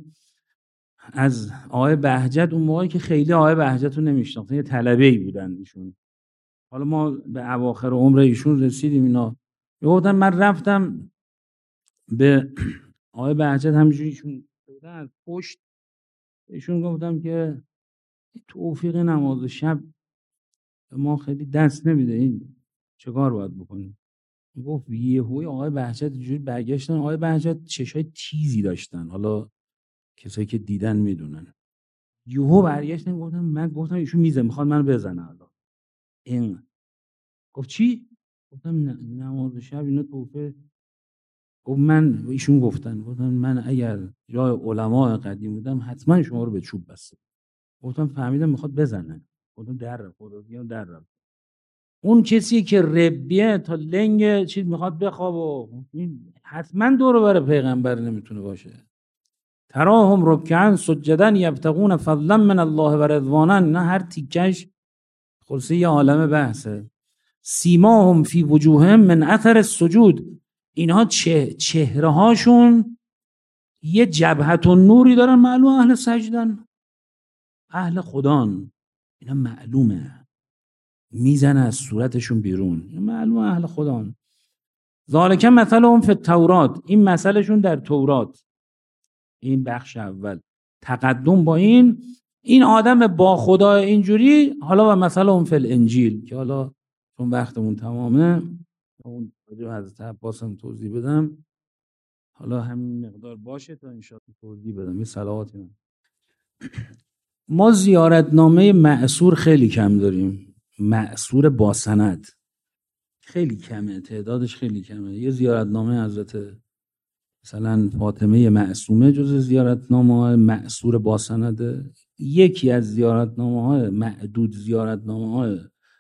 از آقای بهجت. اون موقعی که خیلی آقای بهجت رو نمیشناختن، یه طلبه‌ای بودن ایشون. حالا ما به اواخر عمر ایشون رسیدیم. اینا میگفتن من رفتم به آقای بهجت، همینجوری ایشون از پشت ایشون گفتم که توفیق نماز شب ما خیلی دست نمیده، این چه کار باید بکنیم؟ گفت یهوی آقای بهجت اینجوری برگشتن. آقای بهجت چشای تیزی داشتن، حالا کسایی که دیدن میدونن. یهو برگشتن گفتم، من گفتم ایشون میزه میخواد منو بزنه الان. این گفت چی؟ گفتم نماز شب اینا توفیق. گفت من، ایشون گفتن من اگر جای علماء قدیم بودم حتما شما رو به چوب بسته. گفتم فهمیدم میخواد بزنه. گفتم در خدا بیام در. اون کسی که ربیه تا لنگ چیز میخواد بخواب و حتما دور و بر پیغمبر نمیتونه باشه. تراهم رکعا سجدا یبتغون فضلا من الله و رضوانا، نه هر تیکش خلاصه یه عالم بحثه. سیماهم فی وجوههم من اثر السجود، اینها چهره هاشون یه جبهت و نوری دارن، معلوم اهل سجدن، اهل خدان. اینا معلومه، میزنه از صورتشون بیرون، معلوم اهل خدان. ذالک مثلهم فی التورات، این مثلشون در تورات. این بخش اول تقدم با این آدم با خدا اینجوری. حالا و مثلهم فی الانجیل، که حالا چون وقتمون تمامه اون راجع به حضرت عباس هم توضیح بدم. حالا همین مقدار باشه تا انشاءالله توضیح بدم. یه صلواتی ما زیارتنامه مأثور خیلی کم داریم. مأثور با سند خیلی کمه، تعدادش خیلی کمه. یه زیارتنامه حضرت مثلا فاطمه معصومه جز زیارتنامه‌های مأثور با سنده. یکی از زیارتنامه‌های معدود زیارتنامه‌های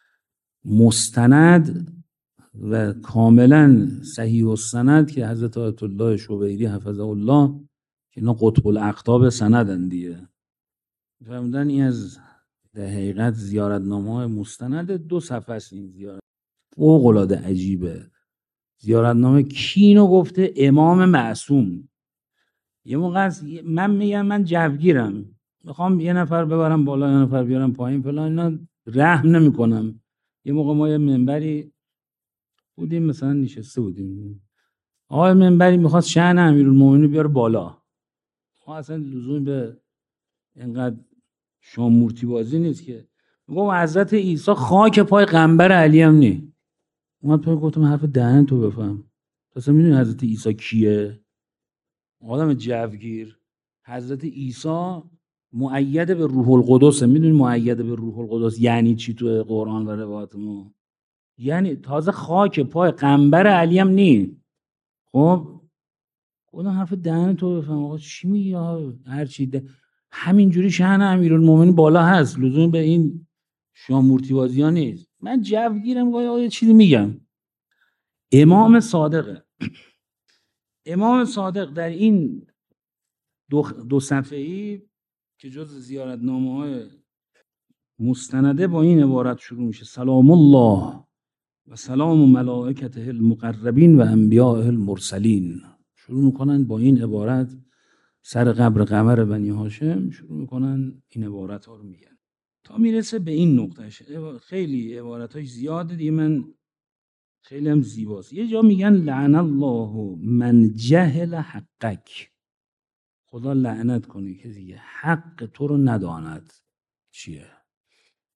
مستند و کاملا صحیح السند که حضرت آیت الله شبیری حفظه الله، که اینا قطب الاقطاب سندن دیگه، فهمیدن. این از در حقیقت زیارتنامه‌های مستند 2 صفحه است. این زیارت فوق‌العاده عجیبه. زیارتنامه کی اینو گفته؟ امام معصوم. یه موقع من میگم من جوگیرم، میخوام یه نفر ببرم بالا یه نفر بیارم پایین فلان، اینا رحم نمیکنم. یه موقع ما یه منبری بودیم، مثلا نشسته بودیم، آقای منبری میخواست شأن امیرالمومنین بیاره بالا. ما اصلا لزوم به اینقدر شامورتی بازی نیست که. میگم حضرت عیسی خاک پای قنبر علی هم نی. اومد پای گفتم حرف دهن تو بفهم. اصلا میدونی حضرت عیسی کیه؟ آدم جوگیر. حضرت عیسی مؤید به روح القدس. میدونی مؤید به روح القدس یعنی چی تو قرآن و روایت ما؟ یعنی تازه خاک پای قنبر علی هم نی. خب خدا حرف دهن تو بفهم. آقا چی میگی؟ هر چی همینجوری شأن امیرالمومنین بالا هست، لزوم به این شامورتی بازی ها نیست. من جوگیرم، آقا یه چیزی میگم. امام صادقه. امام صادق در این دو صفحه‌ای که جز زیارتنامه‌های مستنده با این عبارت شروع میشه: سلام الله و سلام ملائکته المقربین و انبیاء المرسلین. شروع میکنن با این عبارت، سر قبر قمر بنی هاشم شروع میکنن این عبارت ها رو میگن تا میرسه به این نقطهش. خیلی عبارتاش زیاده دیگه، من خیلی هم زیباست. یه جا میگن لعن الله من جهل حقک، خدا لعنت کنه کسی که حق تو رو نداند چیه.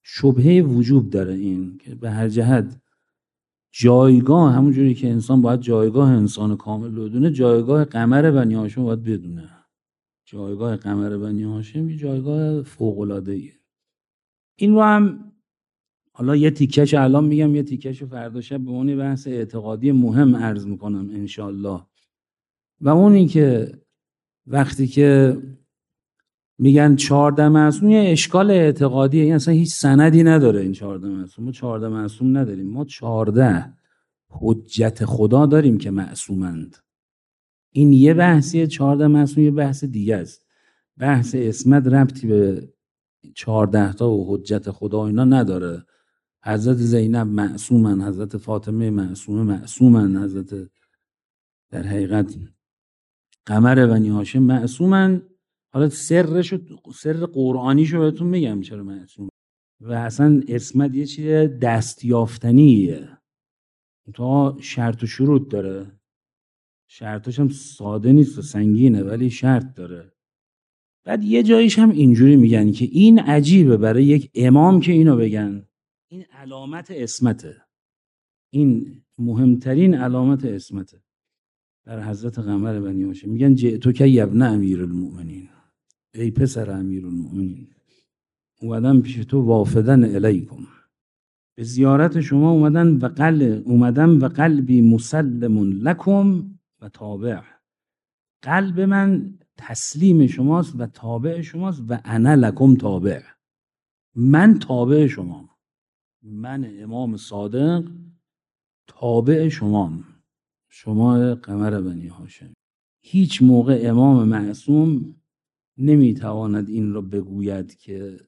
شبهه وجوب داره این که به هر جهت جایگاه، همونجوری که انسان باید جایگاه انسان کامل رو بدونه، جایگاه قمر بنی هاشم باید بدونه. جایگاه قمر بنی هاشم یه جایگاه فوق‌العاده‌ایه. این رو هم حالا یه تیکش الان میگم، یه تیکش فردا شب به عنوان بحث اعتقادی مهم عرض میکنم انشالله. و اونی که وقتی که میگن 14 معصوم، یه اشکال اعتقادیه، این اصلا هیچ سندی نداره. این 14 معصوم، ما 14 معصوم نداریم، ما 14 حجت خدا داریم که معصومند. این یه بحثیه، 14 معصوم یه بحث دیگه است. بحث اسمت ربطی به 14 تا و حجت خدا اینا نداره. حضرت زینب معصومن، حضرت فاطمه معصومن، حضرت در حقیقت قمر بنی هاشم معصومن. حالا سر قرآنیشو بهتون میگم چرا معصوم. و اصلا اسمت یه چیز دستیافتنیه، تا شرط و شروط داره. شرطش هم ساده نیست و سنگینه، ولی شرط داره. بعد یه جایش هم اینجوری میگن که این عجیبه برای یک امام که اینو بگن. این علامت اسمته، این مهمترین علامت اسمته در حضرت قمر بنی هاشم. میگن جئتو که یبن امیرالمؤمنین، ای پسر امیرالمؤمنین، اومدن پیش تو وافدن الیکم، به زیارت شما اومدم و قلبی مسلم لکم و تابع. قلب من تسلیم شماست و تابع شماست و انا لکم تابع. من تابع شمام، من امام صادق تابع شمام، شما قمر بنی هاشم. هیچ موقع امام معصوم نمیتواند این را بگوید که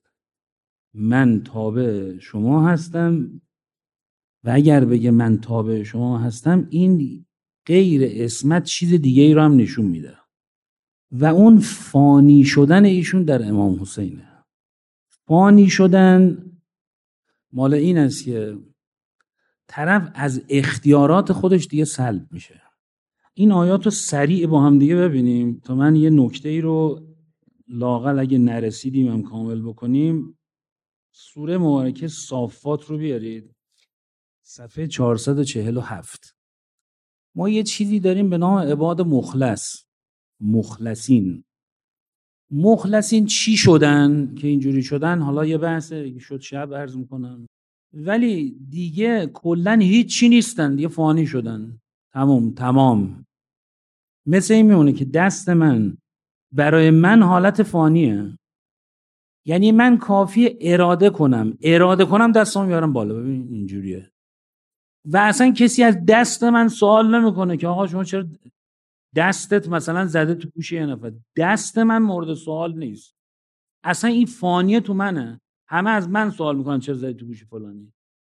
من تابع شما هستم، و اگر بگه من تابع شما هستم، این غیر اسمت چیز دیگه ای رو هم نشون میده. و اون فانی شدن ایشون در امام حسینه. فانی شدن مال این است که طرف از اختیارات خودش دیگه سلب میشه. این آیات رو سریع با هم دیگه ببینیم تا من یه نکته ای رو لااقل اگه نرسیدیم هم کامل بکنیم. سوره مبارکه صافات رو بیارید، صفحه 447. ما یه چیزی داریم به نام عباد مخلصین چی شدن که اینجوری شدن؟ حالا یه بحثه شد شب عرض میکنم، ولی دیگه کلن هیچ چی نیستن، دیگه فانی شدن. تمام. مثل این میمونه که دست من برای من حالت فانیه، یعنی من کافی اراده کنم دستم بیارم بالا. ببین اینجوریه. و اصلا کسی از دست من سوال نمیکنه که آقا شما چرا دستت مثلا زده تو گوش یه نفر. دست من مورد سوال نیست، اصلا این فانیه تو منه. همه از من سوال میکنن چرا زدی تو گوش فلانی.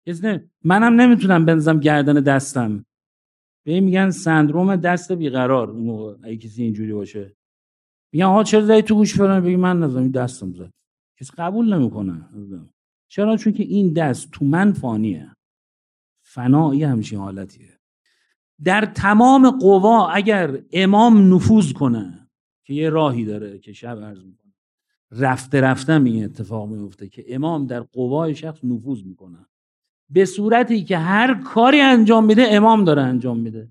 منم نمیتونم بنزم گردن دستم. به این میگن سندروم دست بیقرار. اون موقع اگه کسی اینجوری باشه میگن آقا چرا زدی تو گوش فلانی، بگی من نزدم، دستم زد. کسی قبول نمیکنه. چرا؟ چون که این دست تو من فانیه. فنایی همچین حالتیه. در تمام قوا اگر امام نفوذ کنه، که یه راهی داره که شب عرض میکنه، رفتم این اتفاق میفته که امام در قوای شخص نفوذ میکنه، به صورتی که هر کاری انجام میده امام داره انجام میده.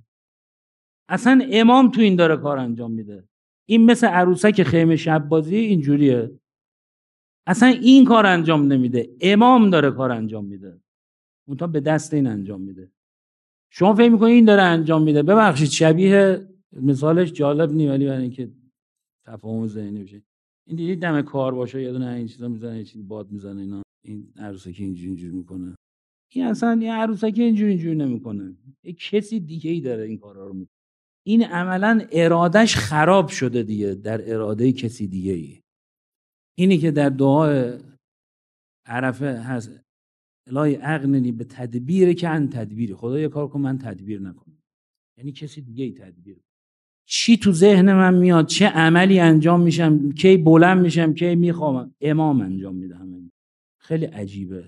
اصلا امام تو این داره کار انجام میده. این مثل عروسک خیمه شب بازی اینجوریه. اصلا این کار انجام نمیده، امام داره کار انجام میده، اونتا به دست این انجام میده. شما فکر میکنید این داره انجام میده. ببخشید شبیه، مثالش جالب نی ولی برای اینکه تفاهم ذهنی بشه، این دیدید دم کار باشه یه دونه این چیزا میزنه، یه چیزی باد میزنه، اینا این عروسکی اینجوری میکنه. این اصلا یه عروسکی اینجوری نمیکنه، یه کسی دیگه ای داره این کارا رو میکنه. این عملا ارادش خراب شده دیگه در اراده کسی دیگه ای. اینی که در دعای عرفه هست الهی اغننی به تدبیر که ان تدبیری، خدا یه کار کن من تدبیر نکنم، یعنی کسی دیگه ای تدبیر. چی تو ذهن من میاد، چه عملی انجام میشم، کی بلند میشم، کی میخوام، امام انجام میده همه. خیلی عجیبه.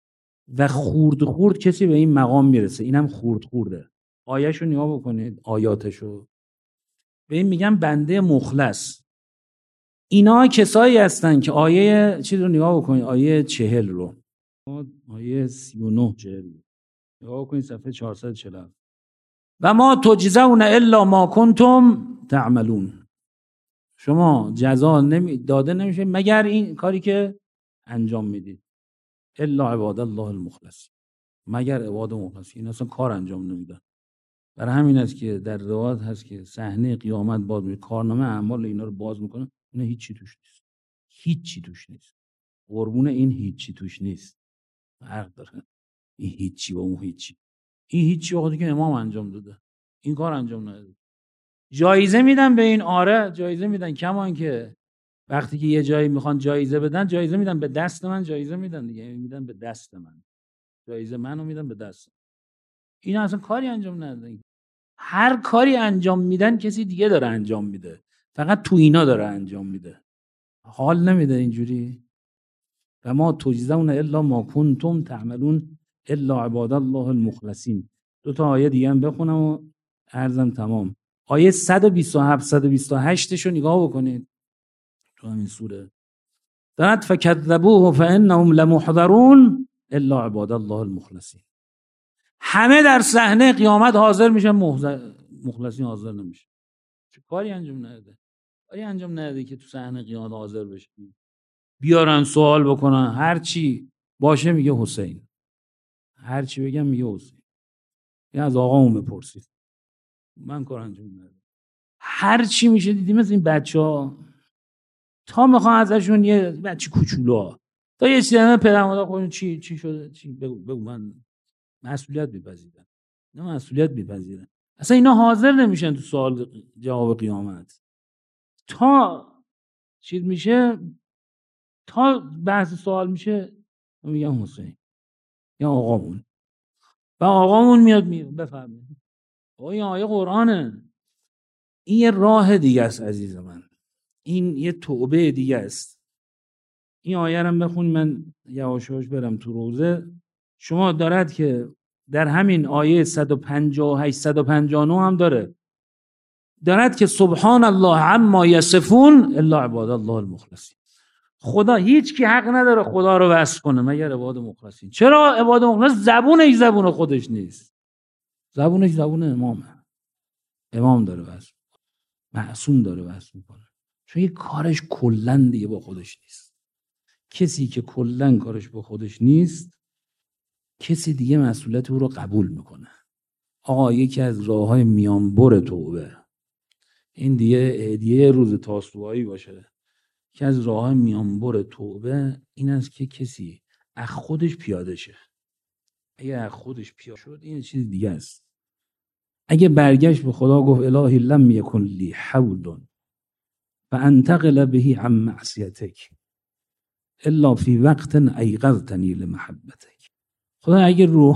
و خورد کسی به این مقام میرسه. اینم خورده. آیه‌شو نگاه بکنید، آیاتشو. به این میگم بنده مخلص. اینا کسایی هستن که آیه چیز رو نگاه بکنید، آیه 40 رو. آیه 39 40 نگاه کنید صفحه 440. و ما تجزون الا ما کنتم تعملون. شما جزا داده نمیشه مگر این کاری که انجام میدید. الا عباد الله المخلصین، مگر عباد مخلصین. این اصلا کار انجام نمیدن. برای همین است که در روایت هست که صحنه قیامت باز میشه، کارنامه اعمال اینا رو باز میکنه، اینا هیچی توش نیست. هیچی توش نیست. قربون این هیچی توش نیست. فرق داره این هیچی با اون هیچی. این هیچی وقتی که امام انجام داده، این کار انجام نداده. جایزه میدن به این، آره جایزه میدن. کمان که وقتی که یه جایی میخوان جایزه بدن، جایزه میدن به دست من، جایزه میدن دیگه، میدن به دست من، جایزه منو میدن به دست. این اصلا کاری انجام ندادن. هر کاری انجام میدن کسی دیگه داره انجام میده، فقط تو اینا داره انجام میده. حال نمیده اینجوری. و ما تجزون الا ما کنتم تعملون الا عباد الله المخلصین. 2 آیه دیگه هم بخونم و عرضم تمام. آیه 127 128 رو نگاه بکنید تو همین سوره. دارد فکذبوه فانهم لمحضرون الا عباد الله المخلصین. همه در صحنه قیامت حاضر میشن، مخلصین حاضر نمیشه. چه کاری انجام نده؟ کاری انجام نده که تو صحنه قیامت حاضر بشه، بیارن سوال بکنن، هر چی باشه میگه حسین، هر چی بگم میگه حسین. این از آقامون بپرسید، من کار انجام ندادم. هر چی میشه دیدیم مثل این بچه‌ها، تا میخوان ازشون یه بچه کوچولو تا یه چیزی همه پدر مادر خودشون چی شده، چی بگو من مسئولیت میپذیرم. نه مسئولیت میپذیرم. اصلا اینا حاضر نمیشن تو سوال جواب قیامت. تا چیز میشه، تا بحث سوال میشه میگم حسین یا آقامون. و آقامون میاد بفرمایید. این آیه قرآنه. این یه راه دیگه است عزیز من، این یه توبه دیگه است. این آیه رو بخون، من یواش یواش برم تو روزه. شما دارد که در همین آیه 158 159 هم دارد که سبحان الله عما یصفون الا عباد الله المخلصین. خدا هیچ کی حق نداره خدا رو وصف کنه مگر عباد مخلصین. چرا عباد مخلص؟ زبونش زبون خودش نیست، زبونش زبون امامه. امام داره وصف، معصوم داره وصف میکنه، چون یه کارش کلن دیگه با خودش نیست. کسی که کلن کارش با خودش نیست، کسی دیگه مسئولیت او رو قبول میکنه. آقا یکی از راههای میانبر توبه، این دیگه هدیه روز تاسوعایی باشه، که از راه میانبر توبه این است که کسی از خودش پیاده شه. اگه از خودش پیاده شد این چیز دیگه است. اگه برگشت به خدا گفت الهی لم یکن لی حول فانتقل به عن معصیتک الا فی وقت ایقظتنی لمحبتک. خدا اگه رو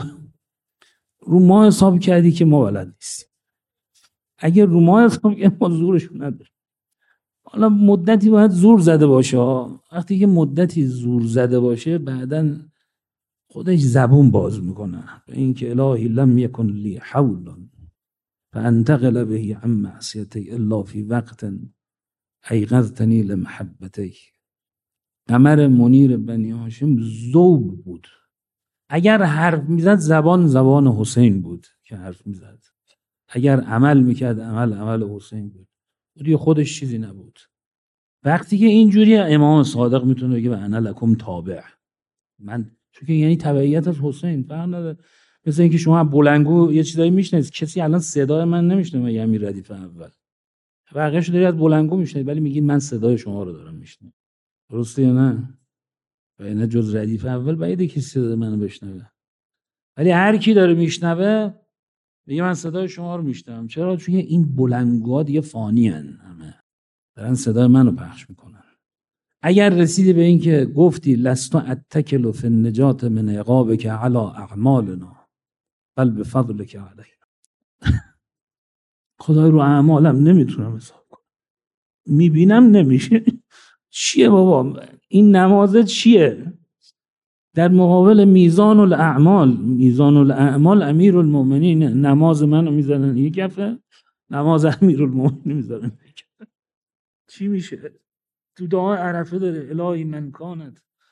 ما حساب کردی که ما بلد نیستیم، اگه رو ما حساب کردی ما زورشون نداریم. حالا مدتی باید زور زده باشه. وقتی که مدتی زور زده باشه بعداً خودش زبون باز میکنه به این که الهی لم یکن لی حول فانتقل به عن معصیتک الا فی وقت ایقظتنی لمحبتک. قمر منیر بنی هاشم ذوب بود. اگر حرف میزد زبان حسین بود که حرف میزد. اگر عمل میکرد عمل حسین بود. دیگه خودش چیزی نبود. وقتی که اینجوری امام صادق میتونه بگه انا لکم تابع، من، چون که یعنی تبعیت از حسین. فرق نداره. مثل اینکه شما بلنگو یه چیزایی میشنید، کسی الان صدای من نمیشنوه یه امیر ردیف اول، بقیه‌شو داری از بلنگو میشنید ولی میگید من صدای شما رو دارم میشنوم. درسته یا نه؟ و اینا جز ردیف اول بعیده که صدای منو بشنوه، ولی هر کی داره میشنوه میگه من صدای شما رو میشنوم. چرا؟ چون این بلنگوها دیگه فانی ان، همه دارن صدای منو پخش میکنن. اگر رسیدی به این که گفتی لست اتکل فی النجات من عقابک علی اعمالنا بل بفضلک علینا، خدای رو اعمالم نمیتونم حساب کنم، میبینم نمیشه. چیه بابا این نمازه چیه در مقابل میزان الاعمال امیر المؤمنین؟ نماز منو میزنن یک کفه، نماز امیر المؤمنین میزنن یک کفه. چی میشه؟ تو دعای عرفه داره الهی من کانت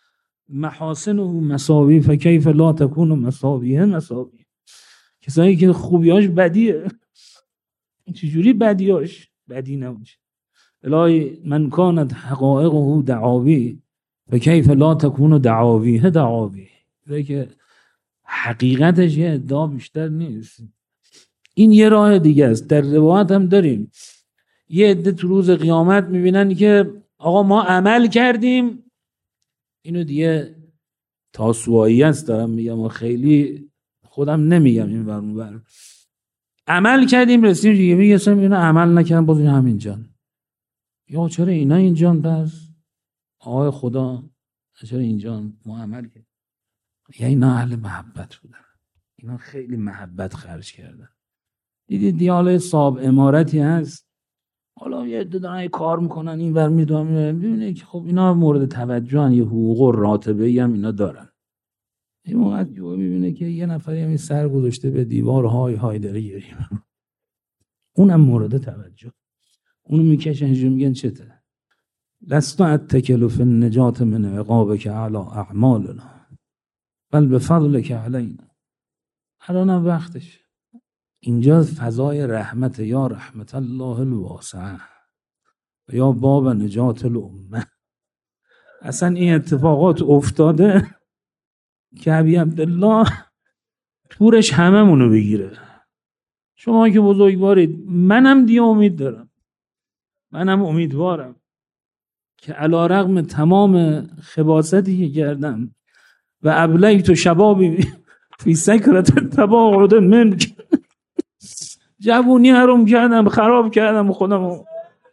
محاسنه مساوی فکیف لا تکون مساویه مساوی. کسایی که خوبیاش بدیه چجوری بدیاش بدی نباشه؟ الهی من کانت حقائقه دعاوی فکیف لا تکون دعاویه دعاوی. که حقیقتش یه ادعا بیشتر نیست. این یه راه دیگه است. در روایت هم داریم یه عده تو روز قیامت میبینن که آقا ما عمل کردیم، اینو دیگه تاسوایی است دارم میگم و خیلی خودم نمیگم این ور عمل کردیم رسیم دیگه میگه اصلا اینا عمل نکردن باز همینجا. یا چرا اینا اینجا پس آقای خدا چرا اینجا ما عمل کردیم؟ یا اینا اهل محبت بودن، اینا خیلی محبت خرج کردن. دیدید دیاله صاحب امارتی هست، حالا یه عده دارن کار میکنن این ور میدونن میبینه که خب اینا مورد توجهن، یه حقوق و راتبه‌ای هم اینا دارن. این موقع میبینه که یه نفری هم سر گذاشته به دیوار های های داره گریه، اونم مورد توجه، اونو میکشن میگن چته؟ لست اتکل فی النجات من عقابک علی اعمالنا بل بفضلک علینا. الانم وقتش. اینجا فضای رحمت، یا رحمت الله الواسعه و یا باب نجات الامه. اصلا این اتفاقات افتاده که ابی عبدالله تورش هممونو بگیره. شما که بزرگوارید، منم دیگه امید دارم، منم امیدوارم که علی رغم تمام خباثتی که کردم و ابلیت و شبابی فی سکرت تباعد منک، جوونی حروم کردم خراب کردم خودمو،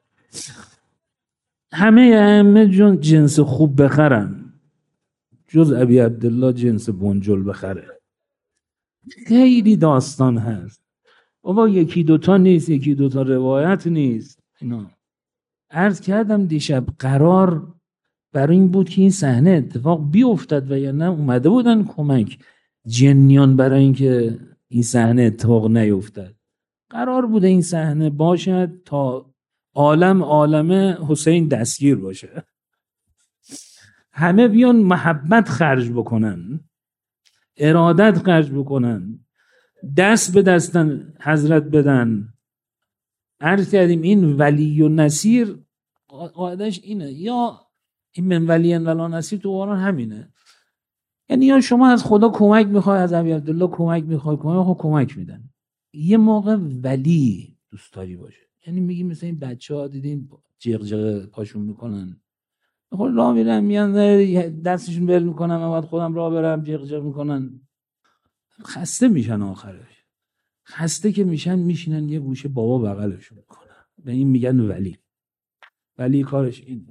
همه جنس خوب بخرن جز ابی عبدالله جنس بنجل بخره. خیلی داستان هست بابا، یکی دوتا نیست، یکی دوتا روایت نیست. اینا عرض کردم دیشب قرار برای این بود که این صحنه اتفاق بیفتد و یا نه اومده بودن کمک جنیان برای اینکه این صحنه اتفاق نیفتد. قرار بوده این صحنه باشد تا عالم حسین دستگیر باشه، همه بیان محبت خرج بکنن، ارادت خرج بکنن، دست به دستن حضرت بدن. عرض کردیم این ولی و نصیر قاعدش اینه، یا این من ولی ولا نصیر تو قرآن همینه، یعنی یا شما از خدا کمک میخوای، از ابی عبدالله کمک میخوای، کمک میدن. یه موقع ولی دوست داری باشه، یعنی میگی مثل این بچه ها دیدین جغ پاشون میکنن، خود راه میرن میان دستشون بل میکنن، من باید خودم راه برم، جغ میکنن، خسته میشن. آخرش خسته که میشن میشینن یه گوشه بابا بغلشون میکنن، به این میگن ولی کارش این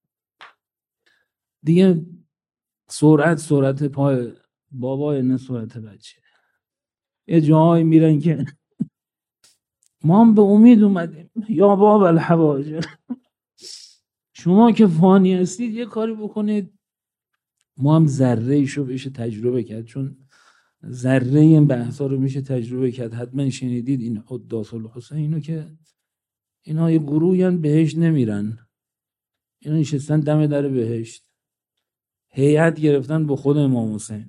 دیگه سرعت پای بابا نه سرعت بچه. یه جاهای میرن که ما هم به امید اومدیم یا باب الحوائج، شما که فانی هستید یه کاری بکنید ما هم ذره ایشو بشه تجربه کرد، چون ذره این بحثا رو میشه تجربه کرد. حتما شنیدید این حداث الحسین، اینو که اینا یه گروهی هم بهشت نمیرن، اینا نشستن دم در بهشت، هیئت گرفتن با خود امام حسین.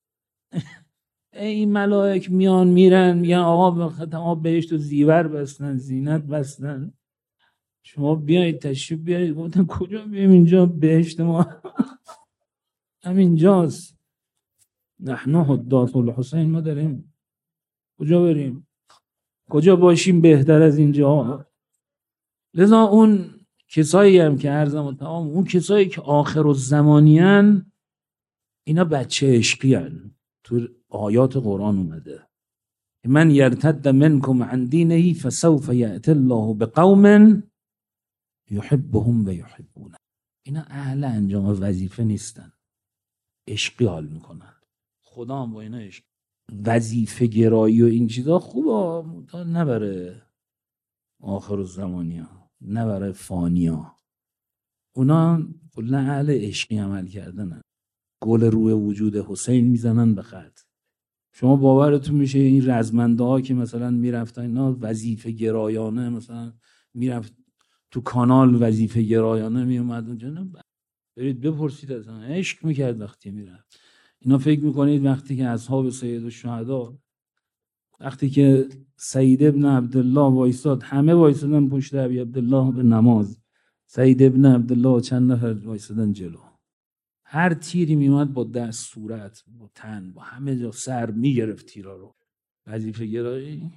این ملائک میان میرن میگن آقا تمام بهشت و زیور بستن، زینت بستن، شما بیایید تشریف بیایید. گفتن کجا بیایم؟ اینجا بهشت ما همینجاست، نحن حداث الحسین، ما داریم کجا بریم؟ کجا باشیم بهتر از اینجا؟ لذا اون کسایی هم که عرضم و تمام اون کسایی که آخر الزمانیان، اینا بچه عشقی هن. تو آیات قرآن اومده من یرتد منکم عن دینه فسوف یأتی الله بقوم یحبهم و یحبونه. اینا اهل انجام وظیفه نیستن، عشقی حال میکنن. خدا هم با اینا عشق، وظیفه گرایی و این چیزا خوبه نبره آخر الزمانیا، نبره فانیا. اونا کلا اهل عشقی عمل کردنن، گل روی وجود حسین میزنن به خط. شما باورتون میشه این رزمنده ها که مثلا میرفتن اینا وظیفه گرایانه، مثلا میرفت تو کانال وظیفه گرایانه میومد اونجا، برید بپرسید از من، عشق میکرد وقتی میرفت. اینا فکر میکنید وقتی که اصحاب سید الشهدا، وقتی که سعید ابن عبدالله وایساد، همه وایسادن پشت ابی عبدالله به نماز، سعید ابن عبدالله و چند نفر وایسادن جلو، هر تیری میومد با دست، صورت، با تن، با همه جا سر میگرفت تیرا رو. وظیفه گرایی.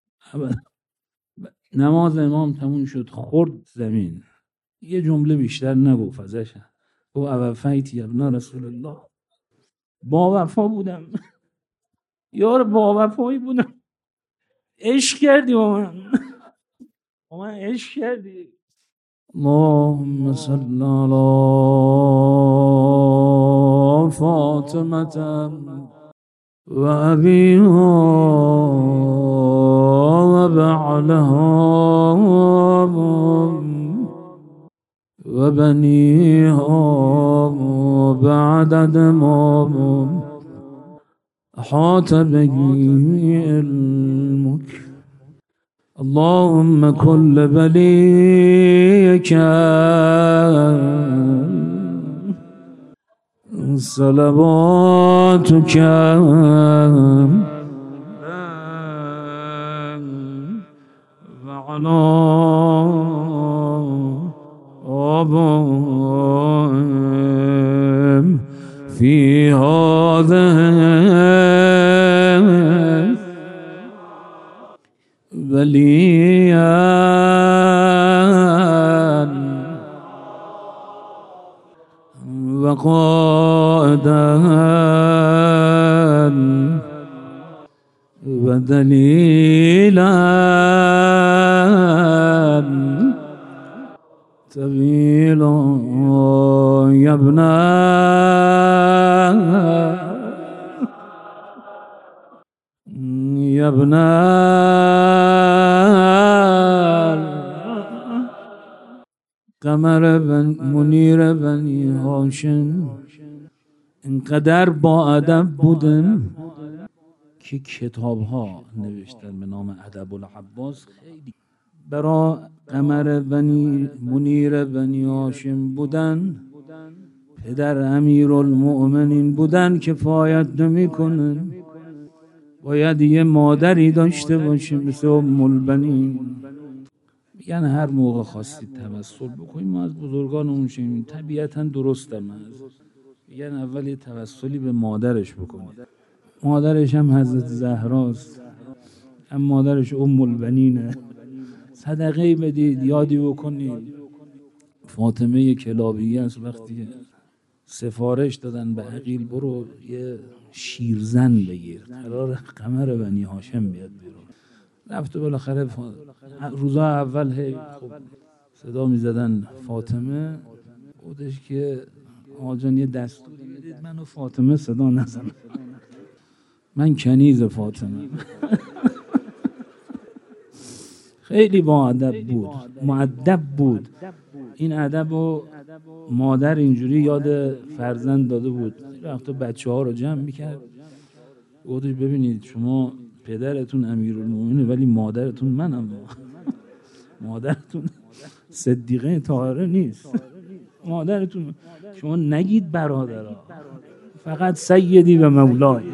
نماز امام تموم شد، خورد زمین، یه جمله بیشتر نگفت ازش. او اوفیت ابن رسول الله، با وفا بودم یار، با وفایی بودم، عشق کردی با من عشق کردی. اللهم صل على فاطمة وأبيها وبعلها وبنيها بعدد ما أحاط به علمك. اللهم كل بليك صلواتك وعلى آبائهم في هذا وليا وقائدا ودليلا طويلا يا ابن يا ابن قمر منیر بنی هاشم. اینقدر با ادب بودن که کتاب ها نوشتن به نام ادب العباس. خیلی برا قمر بنی منیر بنی هاشم بودن، پدر امیرالمؤمنین بودن کفایت نمیکنن، باید یه مادری داشته باشیم مثل ام البنین. میگن هر موقع خواستید توسل بکنید ما از بزرگانمون شنیدیم، طبیعتا درستم هست. میگن اول یه توسلی به مادرش بکنید. مادرش هم حضرت زهراست، هم مادرش ام البنینه. صدقه بدید، یادی بکنید. فاطمه کلابیه است، وقتی سفارش دادن به عقیل برو یه شیرزن بگیر، قرار قمر بنی هاشم بیاد بیرون. رفت و بالاخره روزا اول خب صدا میزدن فاطمه، بودش که آجان یه دستوری بدید منو فاطمه صدا نزن، من کنیز فاطمه. خیلی با ادب بود، مؤدب بود. این ادب و مادر اینجوری یاد فرزند داده بود. وقتا بچه ها رو جمع میکرد، گفتش ببینید شما پدرتون امیرالمومنینه ولی مادرتون منم. مادرتون صدیقه طاهره نیست، مادرتون. شما نگید برادرها، فقط سیدی و مولای.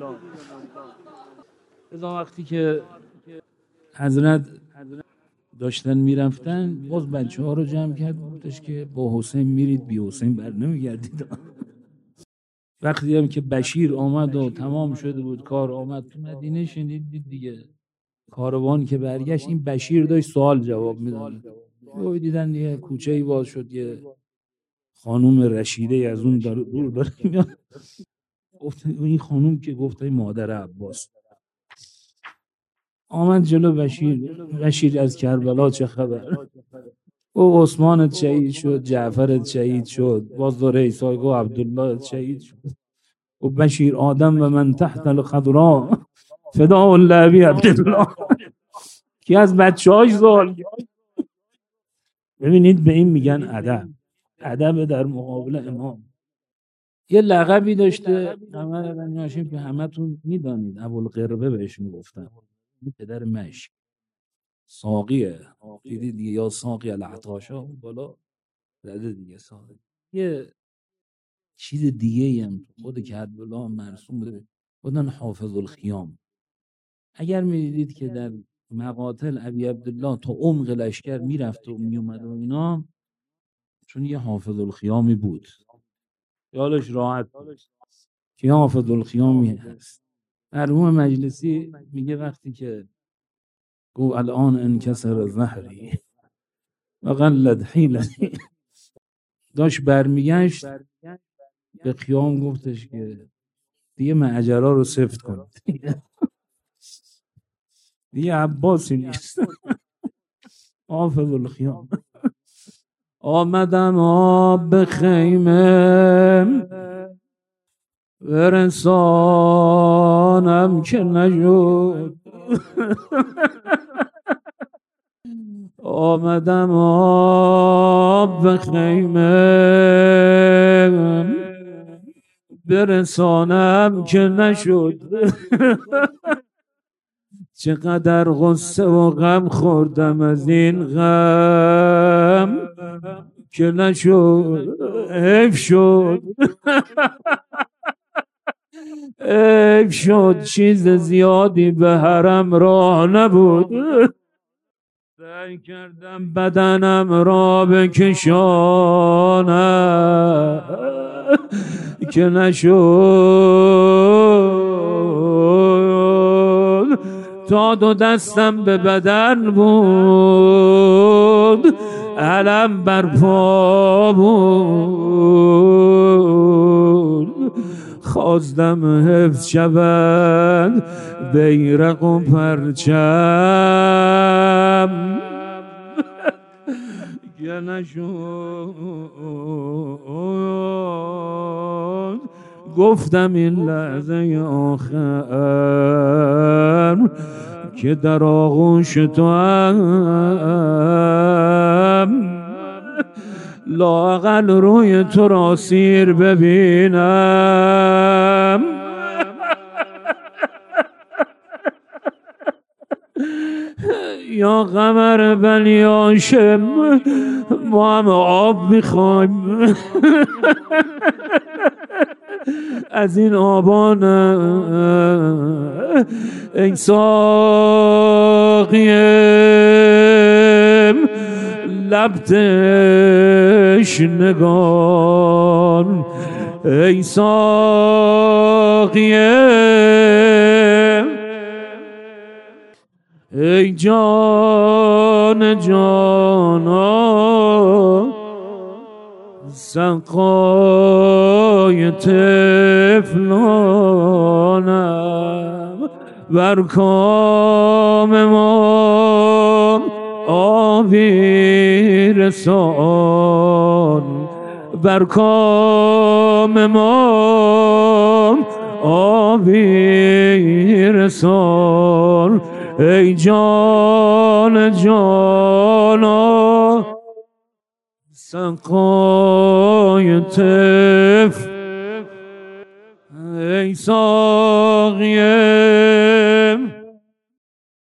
ازا وقتی که حضرت داشتن میرفتن، باز بچه ها رو جمع کرد، بودش که با حسین میرید بی حسین بر نمیگردید. وقتی هم که بشیر آمد و تمام شده بود کار، آمد تو مدینه، شنید دید دیگه کاروان که برگشت، این بشیر داشت سوال جواب میداد. دیدن یه کوچه‌ای باز شد، یه خانوم رشیده از اون دور داره میاد. گفت این خانوم که گفت این مادر عباس. آمد جلو بشیر از کربلا چه خبر؟ او عثمانت شهید شد، جعفرت شهید شد، باز داره ایسای گو عبدالله شهید شد. و بشیر آدم و من تحت الخضراء فداء الله عبدالله. کی از بچه‌هاش سوال. ببینید به این میگن ادب، ادب در مقابل امام. یه لقبی داشته قمر بنی هاشم که همتون میدانید، ابوالقربه بهش میگفتن. این پدر مشک ساقیه، دیدید دیگه، یا ساقی العطاشا بالا زده دیگه ساقی. یه چیز دیگه هم خود کربلا هم مرسوم بوده، بودن حافظ الخیام. اگر میدیدید که در مقاتل ابی عبدالله تا عمق لشکر میرفت و میومد و اینا، چون یه حافظ الخیامی بود، یالش راحت بود که حافظ الخیامی هست. مرحوم مجلسی میگه وقتی که گو الان انکسر ظهری و قلت حیلتی، داشت برمیگشت به خیام گفتش که دیگه معجرا رو سفت کنید، دیگه عباسی نیست. حافظ الخیام. آمدم آب خیمه برسانم که نشد، آمدم آب خیمه برسانم که نشد، چقدر غصه و غم خوردم از این غم که نشد، حیف شد، حیف شد چیز زیادی به حرم راه نبود، سعی کردم بدنم را بکشانم که نشد، تا دو دستم به بدن بود علم بر پا بود، خواستم حفظ شود بیرق و پرچم که نشد، گفتم این لحظه آخر که در آغوش تو هم لااقل روی تو را سیر ببینم، یا قمر بنی هاشم ما هم آب میخوایم، از این آبانم ای ساقیم لب تشنگان، ای ساقیم ای جان جانا سقای طفلانم، بر کام ما آبی رسان، بر کام ما آبی رسان، ای جان جانا سقای طفل، ای ساقی